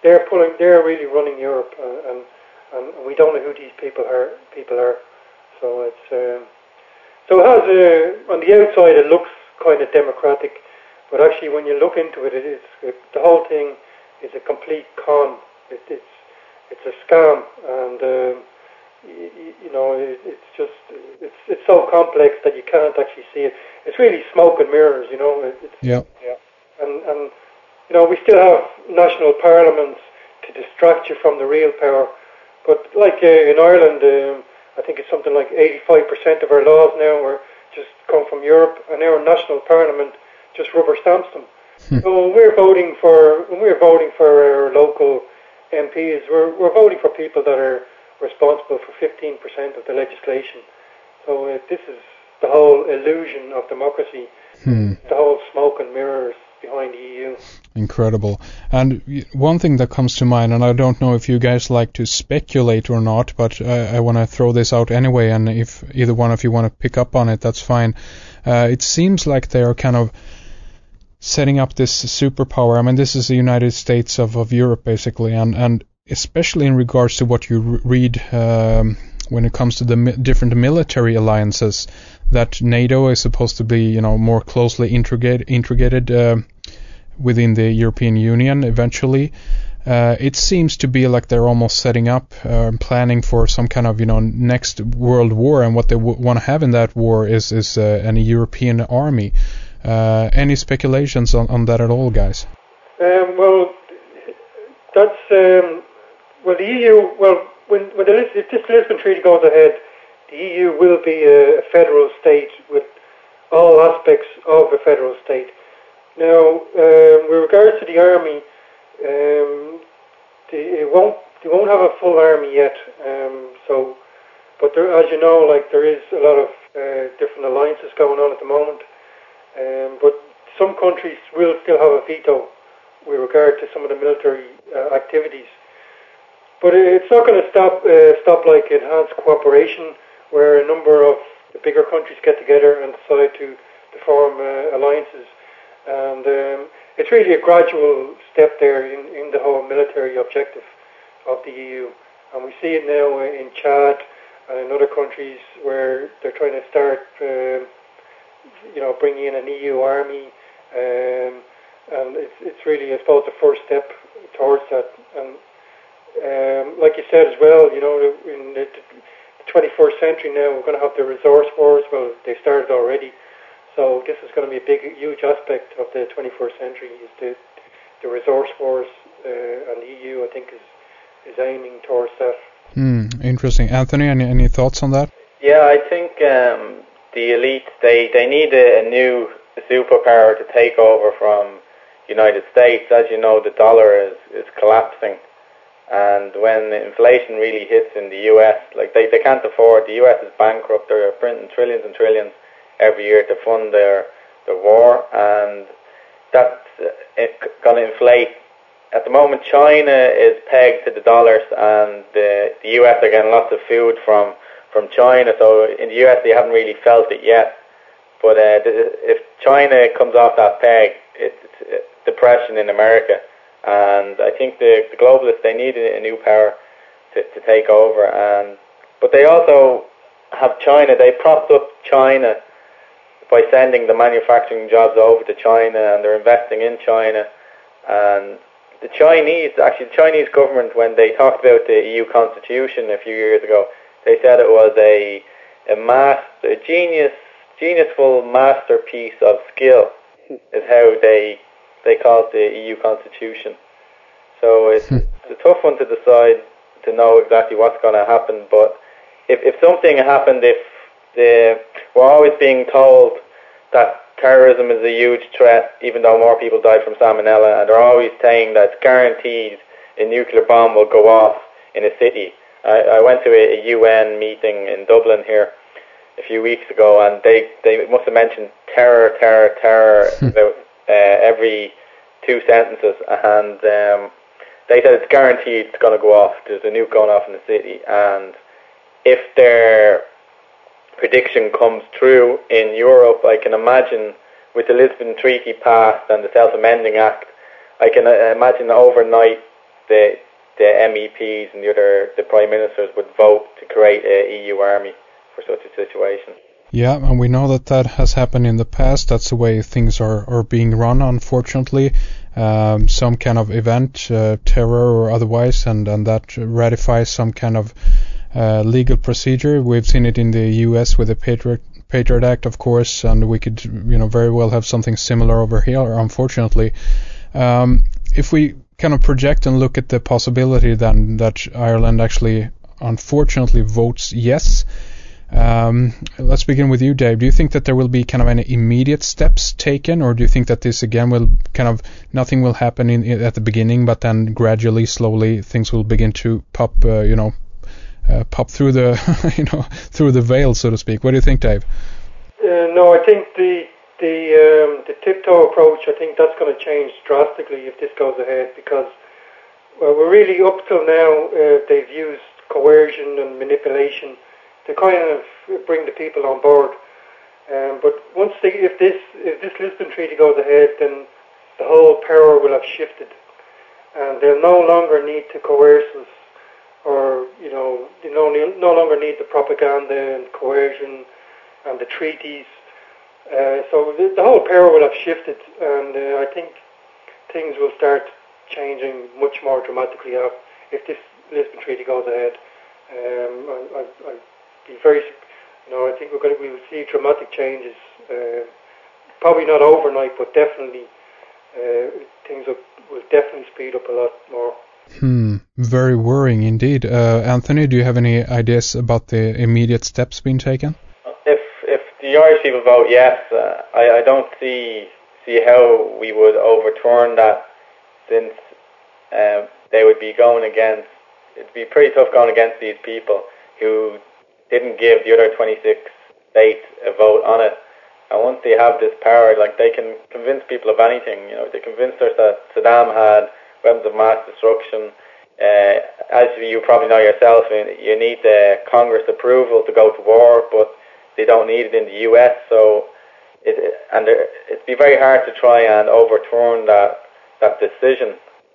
they're pulling, they're really running Europe, uh, and and we don't know who these people are. People are, so it's um, so it has a, on the outside it looks kind of democratic, but actually when you look into it, it is it, the whole thing is a complete con. It, it's it's a scam, and um, you, you know it, it's just it's it's so complex that you can't actually see it. It's really smoke and mirrors, you know. It, it's, yeah. Yeah. And and you know we still have national parliaments to distract you from the real power. But like uh, in Ireland, um, I think it's something like eighty-five percent of our laws now are just come from Europe, and our national parliament just rubber stamps them. Hmm. So when we're voting for when we're voting for our local M Ps, we're we're voting for people that are responsible for fifteen percent of the legislation. So uh, this is the whole illusion of democracy, Hmm. the whole smoke and mirrors behind the E U. Incredible. And one thing that comes to mind, and I don't know if you guys like to speculate or not, but I, I want to throw this out anyway, and if either one of you want to pick up on it, that's fine. Uh, it seems like they are kind of setting up this superpower. I mean, this is the United States of, of Europe, basically, and, and especially in regards to what you re- read um, when it comes to the mi- different military alliances, that NATO is supposed to be, you know, more closely integrate, integrated uh, within the European Union eventually. Uh, it seems to be like they're almost setting up, uh, planning for some kind of, you know, next world war, and what they w- want to have in that war is is uh, an European army. Uh, any speculations on, on that at all, guys? Um, well, that's um, well the E U. Well, when when the, if this Lisbon Treaty goes ahead, the E U will be a federal state with all aspects of a federal state. Now, um, with regards to the army, um, the, it won't they won't have a full army yet. Um, so, but there, as you know, like there is a lot of uh, different alliances going on at the moment. Um, but some countries will still have a veto with regard to some of the military uh, activities. But it's not going to stop uh, stop like enhanced cooperation, where a number of the bigger countries get together and decide to, to form uh, alliances. And um, it's really a gradual step there in, in the whole military objective of the E U. And we see it now in Chad and in other countries where they're trying to start, um, you know, bringing in an E U army. Um, and it's, it's really, I suppose, the first step towards that. And um, like you said as well, you know, in the, the twenty-first century now, we're going to have the resource wars. Well, they started already. So this is going to be a big, huge aspect of the twenty-first century, is the the resource wars, uh, and the E U, I think, is is aiming towards that. Hmm, interesting. Anthony, any, any thoughts on that? Yeah, I think um, the elites, they, they need a, a new superpower to take over from United States. As you know, the dollar is, is collapsing. And when inflation really hits in the U S, like they, they can't afford, the U S is bankrupt, they're printing trillions and trillions every year to fund their, their war, and that's uh, going to inflate. At the moment, China is pegged to the dollars, and the, the U S are getting lots of food from, from China, so in the U S they haven't really felt it yet. But uh, if China comes off that peg, it's, it's depression in America. And I think the, the globalists, they need a new power to, to take over. And but they also have China. They propped up China by sending the manufacturing jobs over to China, and they're investing in China. And the Chinese, actually the Chinese government, when they talked about the E U constitution a few years ago, they said it was a a master, a genius, geniusful masterpiece of skill, is how they they called the E U constitution. So it's, it's a tough one to decide, to know exactly what's going to happen. But if if something happened, if the we're always being told that terrorism is a huge threat, even though more people died from salmonella, and they're always saying that it's guaranteed a nuclear bomb will go off in a city. I, I went to a, a U N meeting in Dublin here a few weeks ago, and they, they must have mentioned terror, terror, terror about uh, every two sentences, and um, they said it's guaranteed it's going to go off. There's a nuke going off in the city, and if their prediction comes true in Europe, I can imagine with the Lisbon Treaty passed and the Self-Amending Act, I can uh, imagine overnight the the M E Ps and the other the prime ministers would vote to create a E U army for such a situation. Yeah, and we know that that has happened in the past. That's the way things are, are being run, unfortunately. Um, some kind of event, uh, terror or otherwise, and, and that ratifies some kind of uh, legal procedure. We've seen it in the U S with the Patriot, Patriot Act, of course, and we could, you know, very well have something similar over here, unfortunately. Um, if we kind of project and look at the possibility then that Ireland actually, unfortunately, votes yes, Um, let's begin with you, Dave. Do you think that there will be kind of any immediate steps taken, or do you think that this again will kind of nothing will happen in, in at the beginning, but then gradually, slowly, things will begin to pop, uh, you know, uh, pop through the, you know, through the veil, so to speak? What do you think, Dave? Uh, no, I think the the um, the tiptoe approach. I think that's going to change drastically if this goes ahead, because well, we're really up till now uh, they've used coercion and manipulation to kind of bring the people on board. Um, but once they, if this if this Lisbon Treaty goes ahead, then the whole power will have shifted, and they'll no longer need to coerce us, or you know, they no, no longer need the propaganda and coercion and the treaties. Uh, so the, the whole power will have shifted, and uh, I think things will start changing much more dramatically if, if this Lisbon Treaty goes ahead. Um, I, I, I be very, you know, I think we're going to we will see dramatic changes. Uh, probably not overnight, but definitely uh, things will, will definitely speed up a lot more. Hmm. Very worrying indeed. Uh, Anthony, do you have any ideas about the immediate steps being taken? If if the Irish people vote yes, uh, I, I don't see see how we would overturn that, since um, they would be going against. It'd be pretty tough going against these people who didn't give the other twenty-six states a vote on it. And once they have this power, like, they can convince people of anything. You know, they convinced us that Saddam had weapons of mass destruction. Uh, as you probably know yourself, you need the Congress approval to go to war, but they don't need it in the U S. So, it, and it'd be very hard to try and overturn that that decision.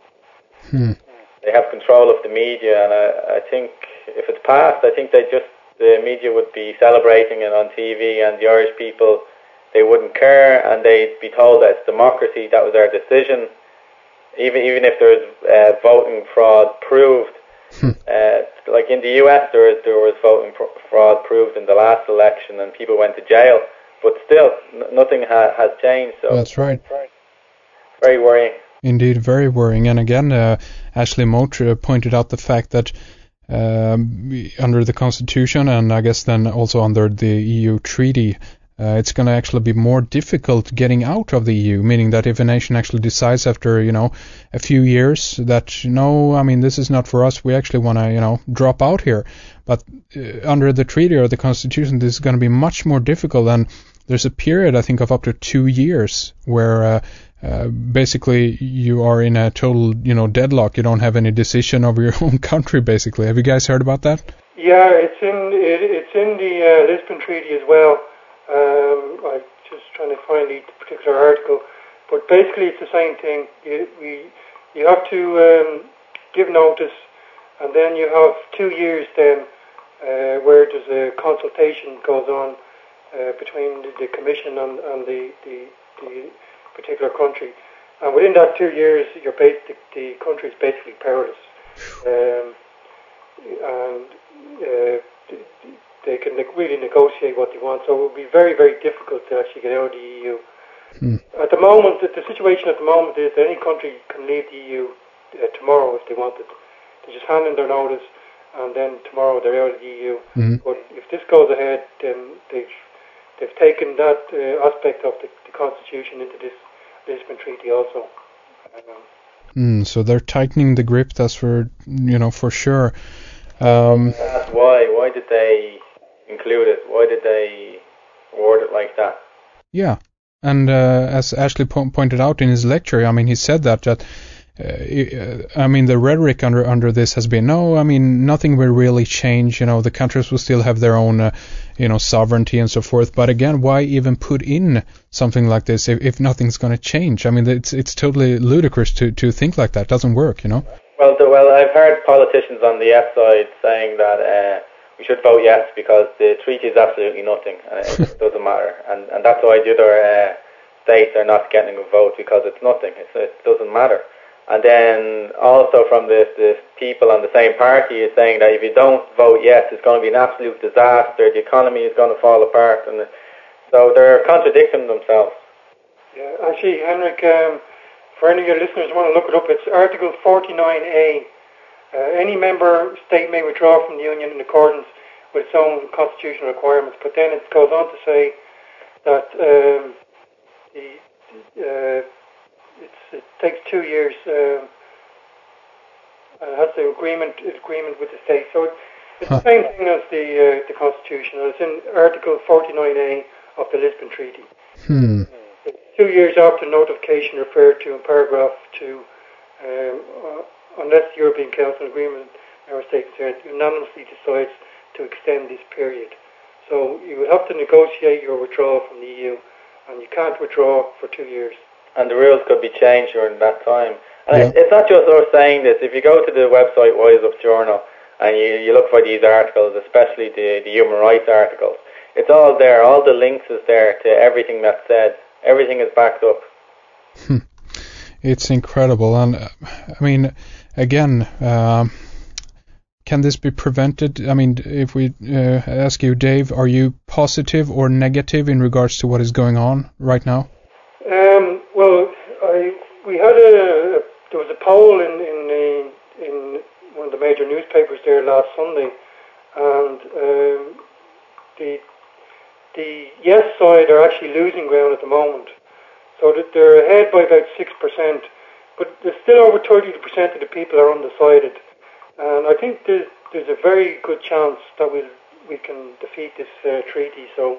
Hmm. They have control of the media, and I, I think if it's passed, I think they just the media would be celebrating it on T V, and the Irish people, they wouldn't care, and they'd be told that it's democracy, that was their decision. Even even if there's uh, voting fraud proved, uh, like in the U S, there was, there was voting fraud proved in the last election, and people went to jail. But still, n- nothing ha- has changed. So that's right. Very worrying. Indeed, very worrying. And again, uh, Ashley Moat uh, pointed out the fact that um, under the Constitution, and I guess then also under the E U Treaty, uh, it's going to actually be more difficult getting out of the E U, meaning that if a nation actually decides after, you know, a few years that, no, I mean, this is not for us, we actually want to, you know, drop out here. But uh, under the treaty or the Constitution, this is going to be much more difficult, and there's a period, I think, of up to two years where uh, uh, basically you are in a total, you know, deadlock. You don't have any decision over your own country, basically. Have you guys heard about that? Yeah, it's in it, it's in the uh, Lisbon Treaty as well. Um, I'm just trying to find the particular article, but basically it's the same thing. You we you have to um, give notice, and then you have two years then uh, where there's a consultation goes on uh, between the, the Commission and, and the, the the particular country, and within that two years, you're bas- the, the country is basically powerless, um, and uh, they can really negotiate what they want. So it will be very, very difficult to actually get out of the E U. Hmm. At the moment, the, the situation at the moment is that any country can leave the E U uh, tomorrow if they wanted. They just hand in their notice, and then tomorrow they're out of the E U. Hmm. But if this goes ahead, then they've they've taken that uh, aspect of the, the Constitution into this Lisbon Treaty also. Um, mm, so they're tightening the grip. That's for you know for sure. Um, that's why. Why did they include it? Why did they word it like that? Yeah, and uh, as Ashley po- pointed out in his lecture, I mean, he said that that. Uh, I mean, the rhetoric under under this has been, no, I mean, nothing will really change. You know, the countries will still have their own, uh, you know, sovereignty and so forth. But again, why even put in something like this if, if nothing's going to change? I mean, it's it's totally ludicrous to, to think like that. It doesn't work, you know. Well, the, well, I've heard politicians on the yes side saying that uh, we should vote yes because the treaty is absolutely nothing and it doesn't matter, and and that's why the other uh, states are not getting a vote because it's nothing. It's, it doesn't matter. And then also from the, the people on the same party is saying that if you don't vote yes, it's going to be an absolute disaster. The economy is going to fall apart, and so they're contradicting themselves. Yeah, actually, Henrik, um, for any of your listeners who want to look it up, it's Article forty-nine A. Uh, any member state may withdraw from the Union in accordance with its own constitutional requirements. But then it goes on to say that um, the uh, it's, it takes two years uh, and has the agreement agreement with the state. So it, it's huh. the same thing as the uh, the Constitution. It's in Article forty-nine A of the Lisbon Treaty. Hmm. It's two years after notification referred to in paragraph two, um, uh, unless the European Council agreement our state concerned unanimously decides to extend this period. So you would have to negotiate your withdrawal from the E U, and you can't withdraw for two years. And the rules could be changed during that time. And yeah. it's not just us saying this. If you go to the website Wise Up Journal and you, you look for these articles, especially the, the human rights articles, it's all there. All the links is there to everything that's said. Everything is backed up. It's incredible. And uh, I mean, again, uh, can this be prevented? I mean, if we uh, ask you, Dave, are you positive or negative in regards to what is going on right now? Um, well, I, we had a, there was a poll in, in, the, in one of the major newspapers there last Sunday, and um, the the yes side are actually losing ground at the moment. So that they're ahead by about six percent, but there's still over thirty percent of the people are undecided. And I think there's, there's a very good chance that we'll, we can defeat this uh, treaty. So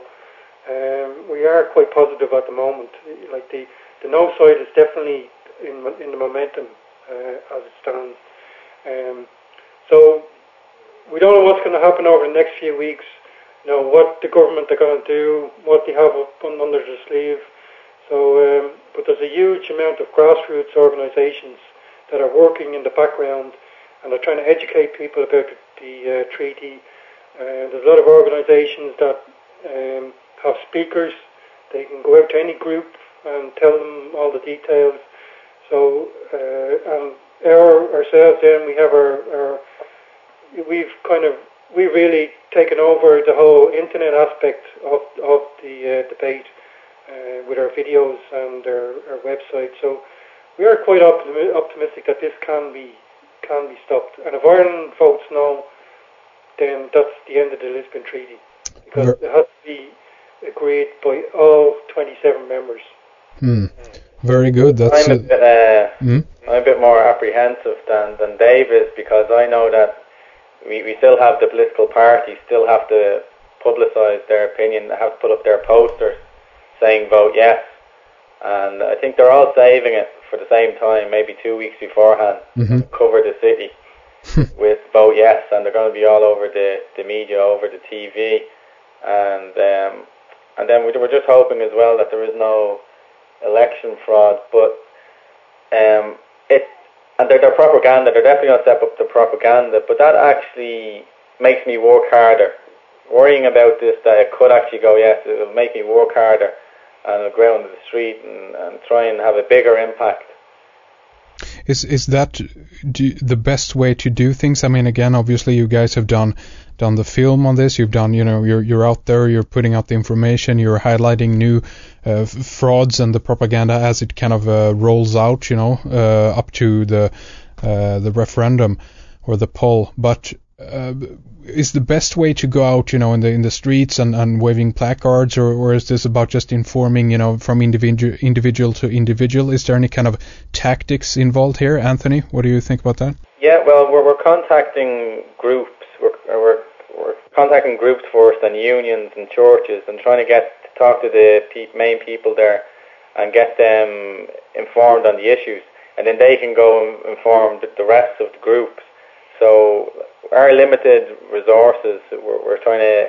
um, we are quite positive at the moment. Like the, the no side is definitely in in the momentum uh, as it stands. Um, so we don't know what's going to happen over the next few weeks. You know, what the government are going to do, what they have up under the sleeve. So, um, but there's a huge amount of grassroots organisations that are working in the background and are trying to educate people about the, the uh, treaty. Uh, there's a lot of organisations that um, have speakers. They can go out to any group and tell them all the details. So, uh, and our, ourselves then, we have our, our, we've kind of, we've really taken over the whole internet aspect of, of the uh, debate uh, with our videos and our, our website. So we are quite optimi- optimistic that this can be can be stopped. And if Ireland votes no, then that's the end of the Lisbon Treaty, because Ver- it has to be agreed by all twenty-seven members. Hmm. Very good. That's I'm a bit, uh, mm? I'm a bit more apprehensive than, than Dave is, because I know that we, we still have the political parties still have to publicise their opinion, they have to put up their posters saying vote yes. And I think they're all saving it for the same time, maybe two weeks beforehand, mm-hmm. to cover the city with vote yes, and they're going to be all over the, the media, over the T V, and um, and then we, we're just hoping as well that there is no election fraud. But um, it and they're, they're propaganda. They're definitely going to step up the propaganda, but that actually makes me work harder. Worrying about this, that it could actually go yes, it will make me work harder and go out on the street and, and try and have a bigger impact. Is is that do, the best way to do things? I mean, again, obviously, you guys have done done the film on this. You've done, you know, you're you're out there, you're putting out the information, you're highlighting new uh, frauds and the propaganda as it kind of uh, rolls out, you know, uh, up to the uh, the referendum or the poll. But uh, is the best way to go out, you know, in the in the streets and, and waving placards, or, or is this about just informing, you know, from individual individual to individual? Is there any kind of tactics involved here, Anthony? What do you think about that? Yeah, well, we're we're contacting groups. We're we're we're contacting groups first, and unions and churches, and trying to get to talk to the pe- main people there and get them informed on the issues, and then they can go and inform the, the rest of the groups. So our limited resources, we're, we're trying to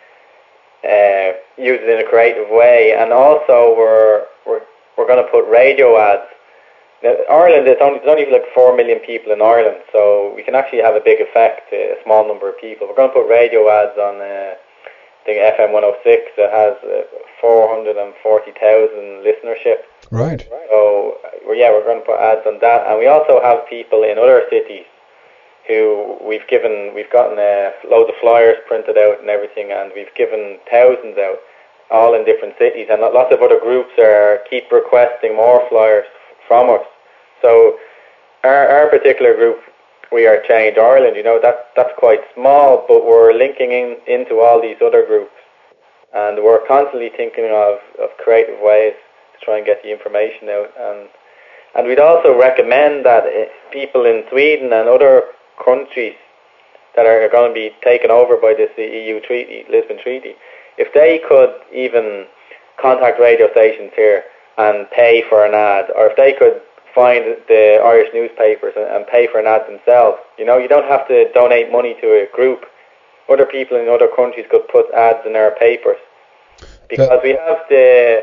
uh, use it in a creative way, and also we're we're we're going to put radio ads Now, Ireland, it's only, there's only like four million people in Ireland, so we can actually have a big effect to a small number of people. We're going to put radio ads on uh, the F M one oh six that has uh, four hundred forty thousand listenership. Right. So, uh, yeah, we're going to put ads on that. And we also have people in other cities who we've given, we've gotten uh, loads of flyers printed out and everything, and we've given thousands out, all in different cities. And lots of other groups are keep requesting more flyers from us. So our, our particular group, We Are Change Ireland, you know, that that's quite small, but we're linking in into all these other groups, and we're constantly thinking of, of creative ways to try and get the information out. And and we'd also recommend that people in Sweden and other countries that are going to be taken over by this E U treaty, Lisbon Treaty, if they could even contact radio stations here and pay for an ad, or if they could find the Irish newspapers and, and pay for an ad themselves. You know, you don't have to donate money to a group. Other people in other countries could put ads in our papers. Because we have the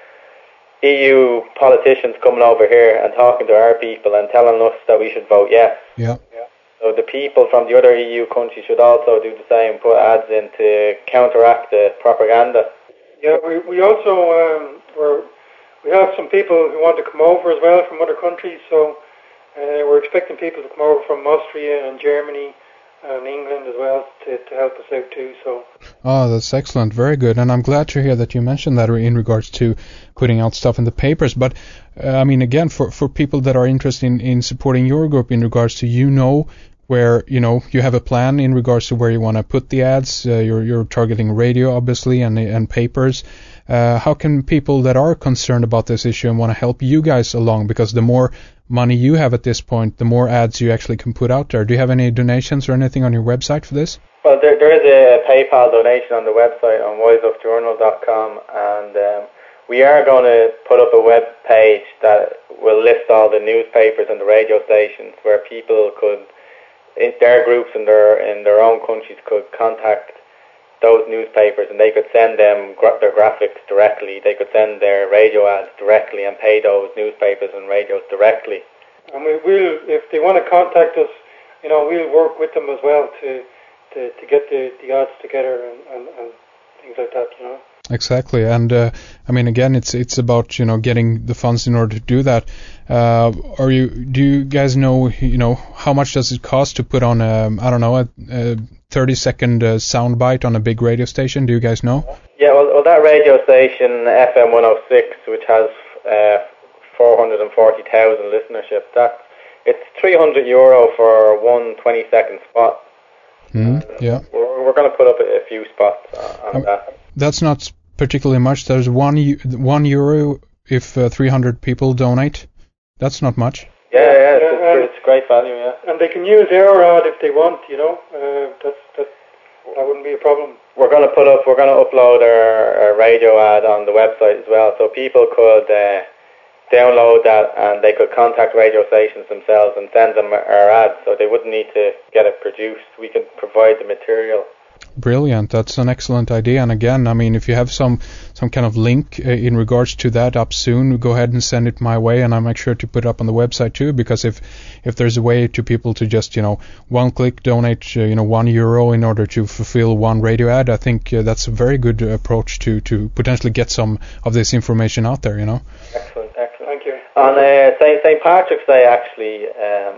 E U politicians coming over here and talking to our people and telling us that we should vote yes. Yeah. So the people from the other E U countries should also do the same, put ads in to counteract the propaganda. Yeah, we we also um, we're, we have some people who want to come over as well from other countries. So uh, we're expecting people to come over from Austria and Germany and England as well to, to help us out too. So. Oh, that's excellent, very good, and I'm glad to hear that you mentioned that in regards to putting out stuff in the papers. But uh, I mean, again, for for people that are interested in, in supporting your group in regards to, you know, where, you know, you have a plan in regards to where you want to put the ads. Uh, you're you're targeting radio, obviously, and and papers. Uh, how can people that are concerned about this issue and want to help you guys along? Because the more money you have at this point, the more ads you actually can put out there. Do you have any donations or anything on your website for this? Well, there, there is a PayPal donation on the website on wise up journal dot com, and um, we are going to put up a web page that will list all the newspapers and the radio stations where people could, in their groups in their in their own countries, could contact those newspapers, and they could send them gra- their graphics directly. They could send their radio ads directly and pay those newspapers and radios directly. And we will, if they want to contact us, you know, we'll work with them as well to to, to get the, the ads together and, and, and things like that, you know. Exactly, and uh, I mean, again, it's it's about, you know, getting the funds in order to do that. Uh, are you? Do you guys know, you know, how much does it cost to put on a, I don't know, a, a thirty second uh, soundbite on a big radio station? Do you guys know? Yeah, well, well that radio station F M one oh six, which has uh, four hundred forty thousand listenership, that it's three hundred euro for one twenty second spot. Mm, uh, yeah, we're, we're going to put up a, a few spots on um, that. That's not particularly much. There's one one euro if uh, three hundred people donate. That's not much. Yeah, yeah, it's, yeah, it's, it's great value, yeah. And they can use our ad if they want, you know. Uh, that's that. That wouldn't be a problem. We're going to put up. We're going to upload our, our radio ad on the website as well, so people could uh, download that and they could contact radio stations themselves and send them our ads, so they wouldn't need to get it produced. We could provide the material. Brilliant. That's an excellent idea. And again, I mean, if you have some some kind of link uh, in regards to that up soon, go ahead and send it my way, and I'll make sure to put it up on the website too. Because if if there's a way to people to just, you know, one click donate, uh, you know, one euro in order to fulfill one radio ad, I think uh, that's a very good approach to to potentially get some of this information out there. You know. Excellent. Excellent. Thank you. On uh, Saint Patrick's Day, actually. Um,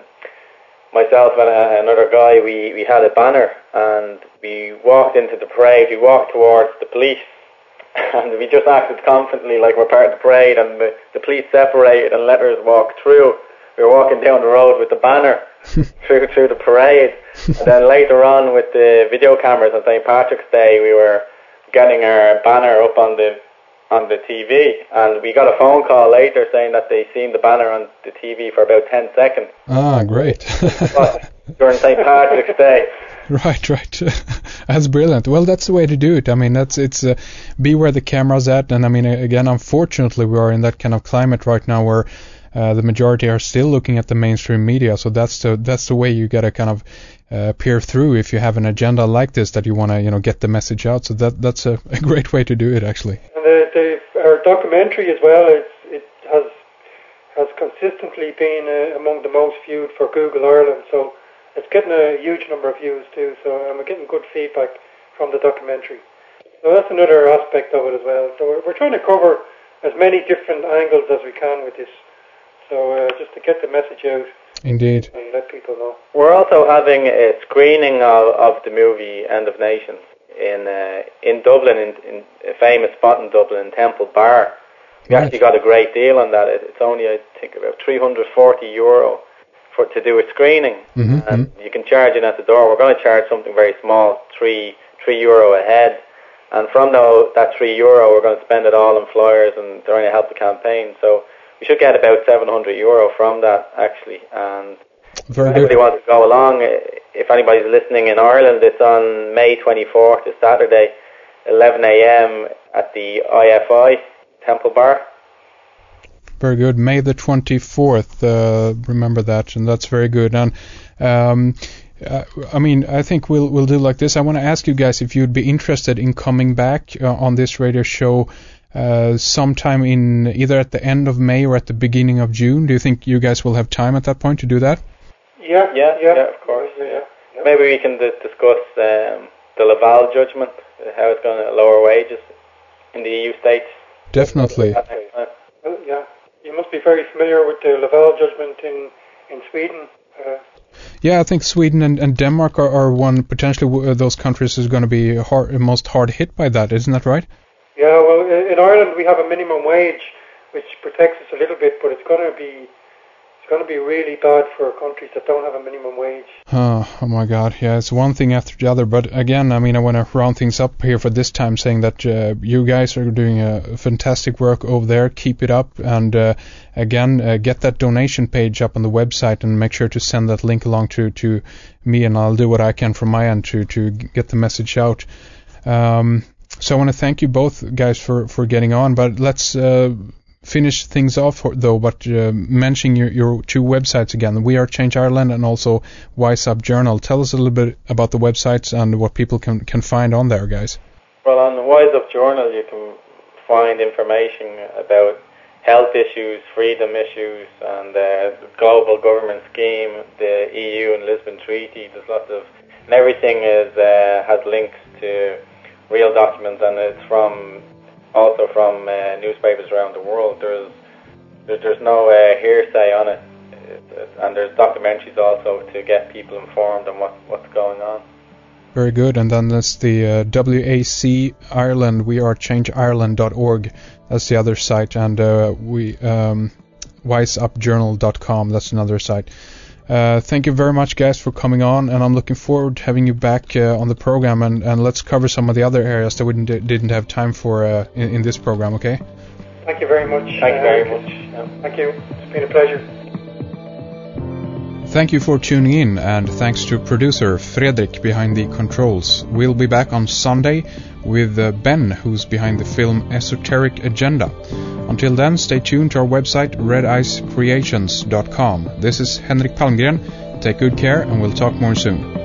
Myself and uh, another guy, we, we had a banner and we walked into the parade. We walked towards the police and we just acted confidently like we're part of the parade, and the, the police separated and let us walk through. We were walking down the road with the banner through through the parade, and then later on with the video cameras on Saint Patrick's Day, we were getting our banner up on the on the T V, and we got a phone call later saying that they seen the banner on the T V for about ten seconds. Ah, great. During Saint Patrick's Day. Right, right. That's brilliant. Well, that's the way to do it. I mean, that's it's uh, be where the camera's at, and I mean, again, unfortunately, we are in that kind of climate right now where uh, the majority are still looking at the mainstream media. So that's the that's the way you got to kind of uh, peer through if you have an agenda like this that you want to, you know, get the message out. So that that's a, a great way to do it, actually. And the, the our documentary as well, it's, it has has consistently been uh, among the most viewed for Google Ireland. So it's getting a huge number of views too. So and we're getting good feedback from the documentary. So that's another aspect of it as well. So we're, we're trying to cover as many different angles as we can with this. So uh, just to get the message out. Indeed. And let people know. We're also having a screening of, of the movie End of Nations in uh, in Dublin, in, in a famous spot in Dublin, Temple Bar. We right. actually got a great deal on that. It, it's only, I think, about three hundred forty euro for to do a screening. Mm-hmm. And you can charge it at the door. We're going to charge something very small, three three euro a head. And from the, that three euro, we're going to spend it all on flyers and trying to help the campaign. So we should get about seven hundred euro from that, actually. And Very if anybody good. wants to go along, if anybody's listening in Ireland, it's on May twenty-fourth, it's Saturday, eleven a.m. at the I F I, Temple Bar. Very good. May the twenty-fourth, uh, remember that, and that's very good. And um, uh, I mean, I think we'll we'll do like this. I want to ask you guys if you'd be interested in coming back uh, on this radio show uh, sometime in either at the end of May or at the beginning of June. Do you think you guys will have time at that point to do that? Yeah, yeah, yeah, yeah of course. Yeah, yeah, yeah. Maybe we can d- discuss um, the Laval judgment, how it's going to lower wages in the E U states. Definitely. Well, yeah, you must be very familiar with the Laval judgment in in Sweden. Uh, yeah, I think Sweden and, and Denmark are, are one potentially w- those countries who's going to be hard, most hard hit by that. Isn't that right? Yeah, well, in Ireland we have a minimum wage which protects us a little bit, but it's going to be it's going to be really bad for countries that don't have a minimum wage. Oh, oh my God, yeah, it's one thing after the other. But again, I mean, I want to round things up here for this time, saying that uh, you guys are doing a fantastic work over there. Keep it up, and uh, again, uh, get that donation page up on the website, and make sure to send that link along to, to me, and I'll do what I can from my end to to get the message out. Um, so I want to thank you both guys for for getting on, but let's. Uh, finish things off though, but uh, mentioning your, your two websites again, We Are Change Ireland and also Wise Up Journal. Tell us a little bit about the websites and what people can, can find on there, guys. Well, on the Wise Up Journal you can find information about health issues, freedom issues, and uh, the global government scheme, the E U and Lisbon Treaty. There's lots of, and everything is uh, has links to real documents, and it's from also from uh, newspapers around the world. There's there, there's no uh, hearsay on it, it, it, and there's documentaries also to get people informed on what, what's going on. Very good. And then there's the uh, W A C Ireland, we are change ireland dot org. That's the other site, and uh, we um, wise up journal dot com. That's another site. Uh, thank you very much, guys, for coming on, and I'm looking forward to having you back uh, on the program, and, and let's cover some of the other areas that we didn't, didn't have time for uh, in, in this program, okay? Thank you very much. Thank you very uh, much. Yeah. Thank you. It's been a pleasure. Thank you for tuning in, and thanks to producer Fredrik behind the controls. We'll be back on Sunday with uh, Ben, who's behind the film Esoteric Agenda. Until then, stay tuned to our website, red ice creations dot com. This is Henrik Palmgren. Take good care, and we'll talk more soon.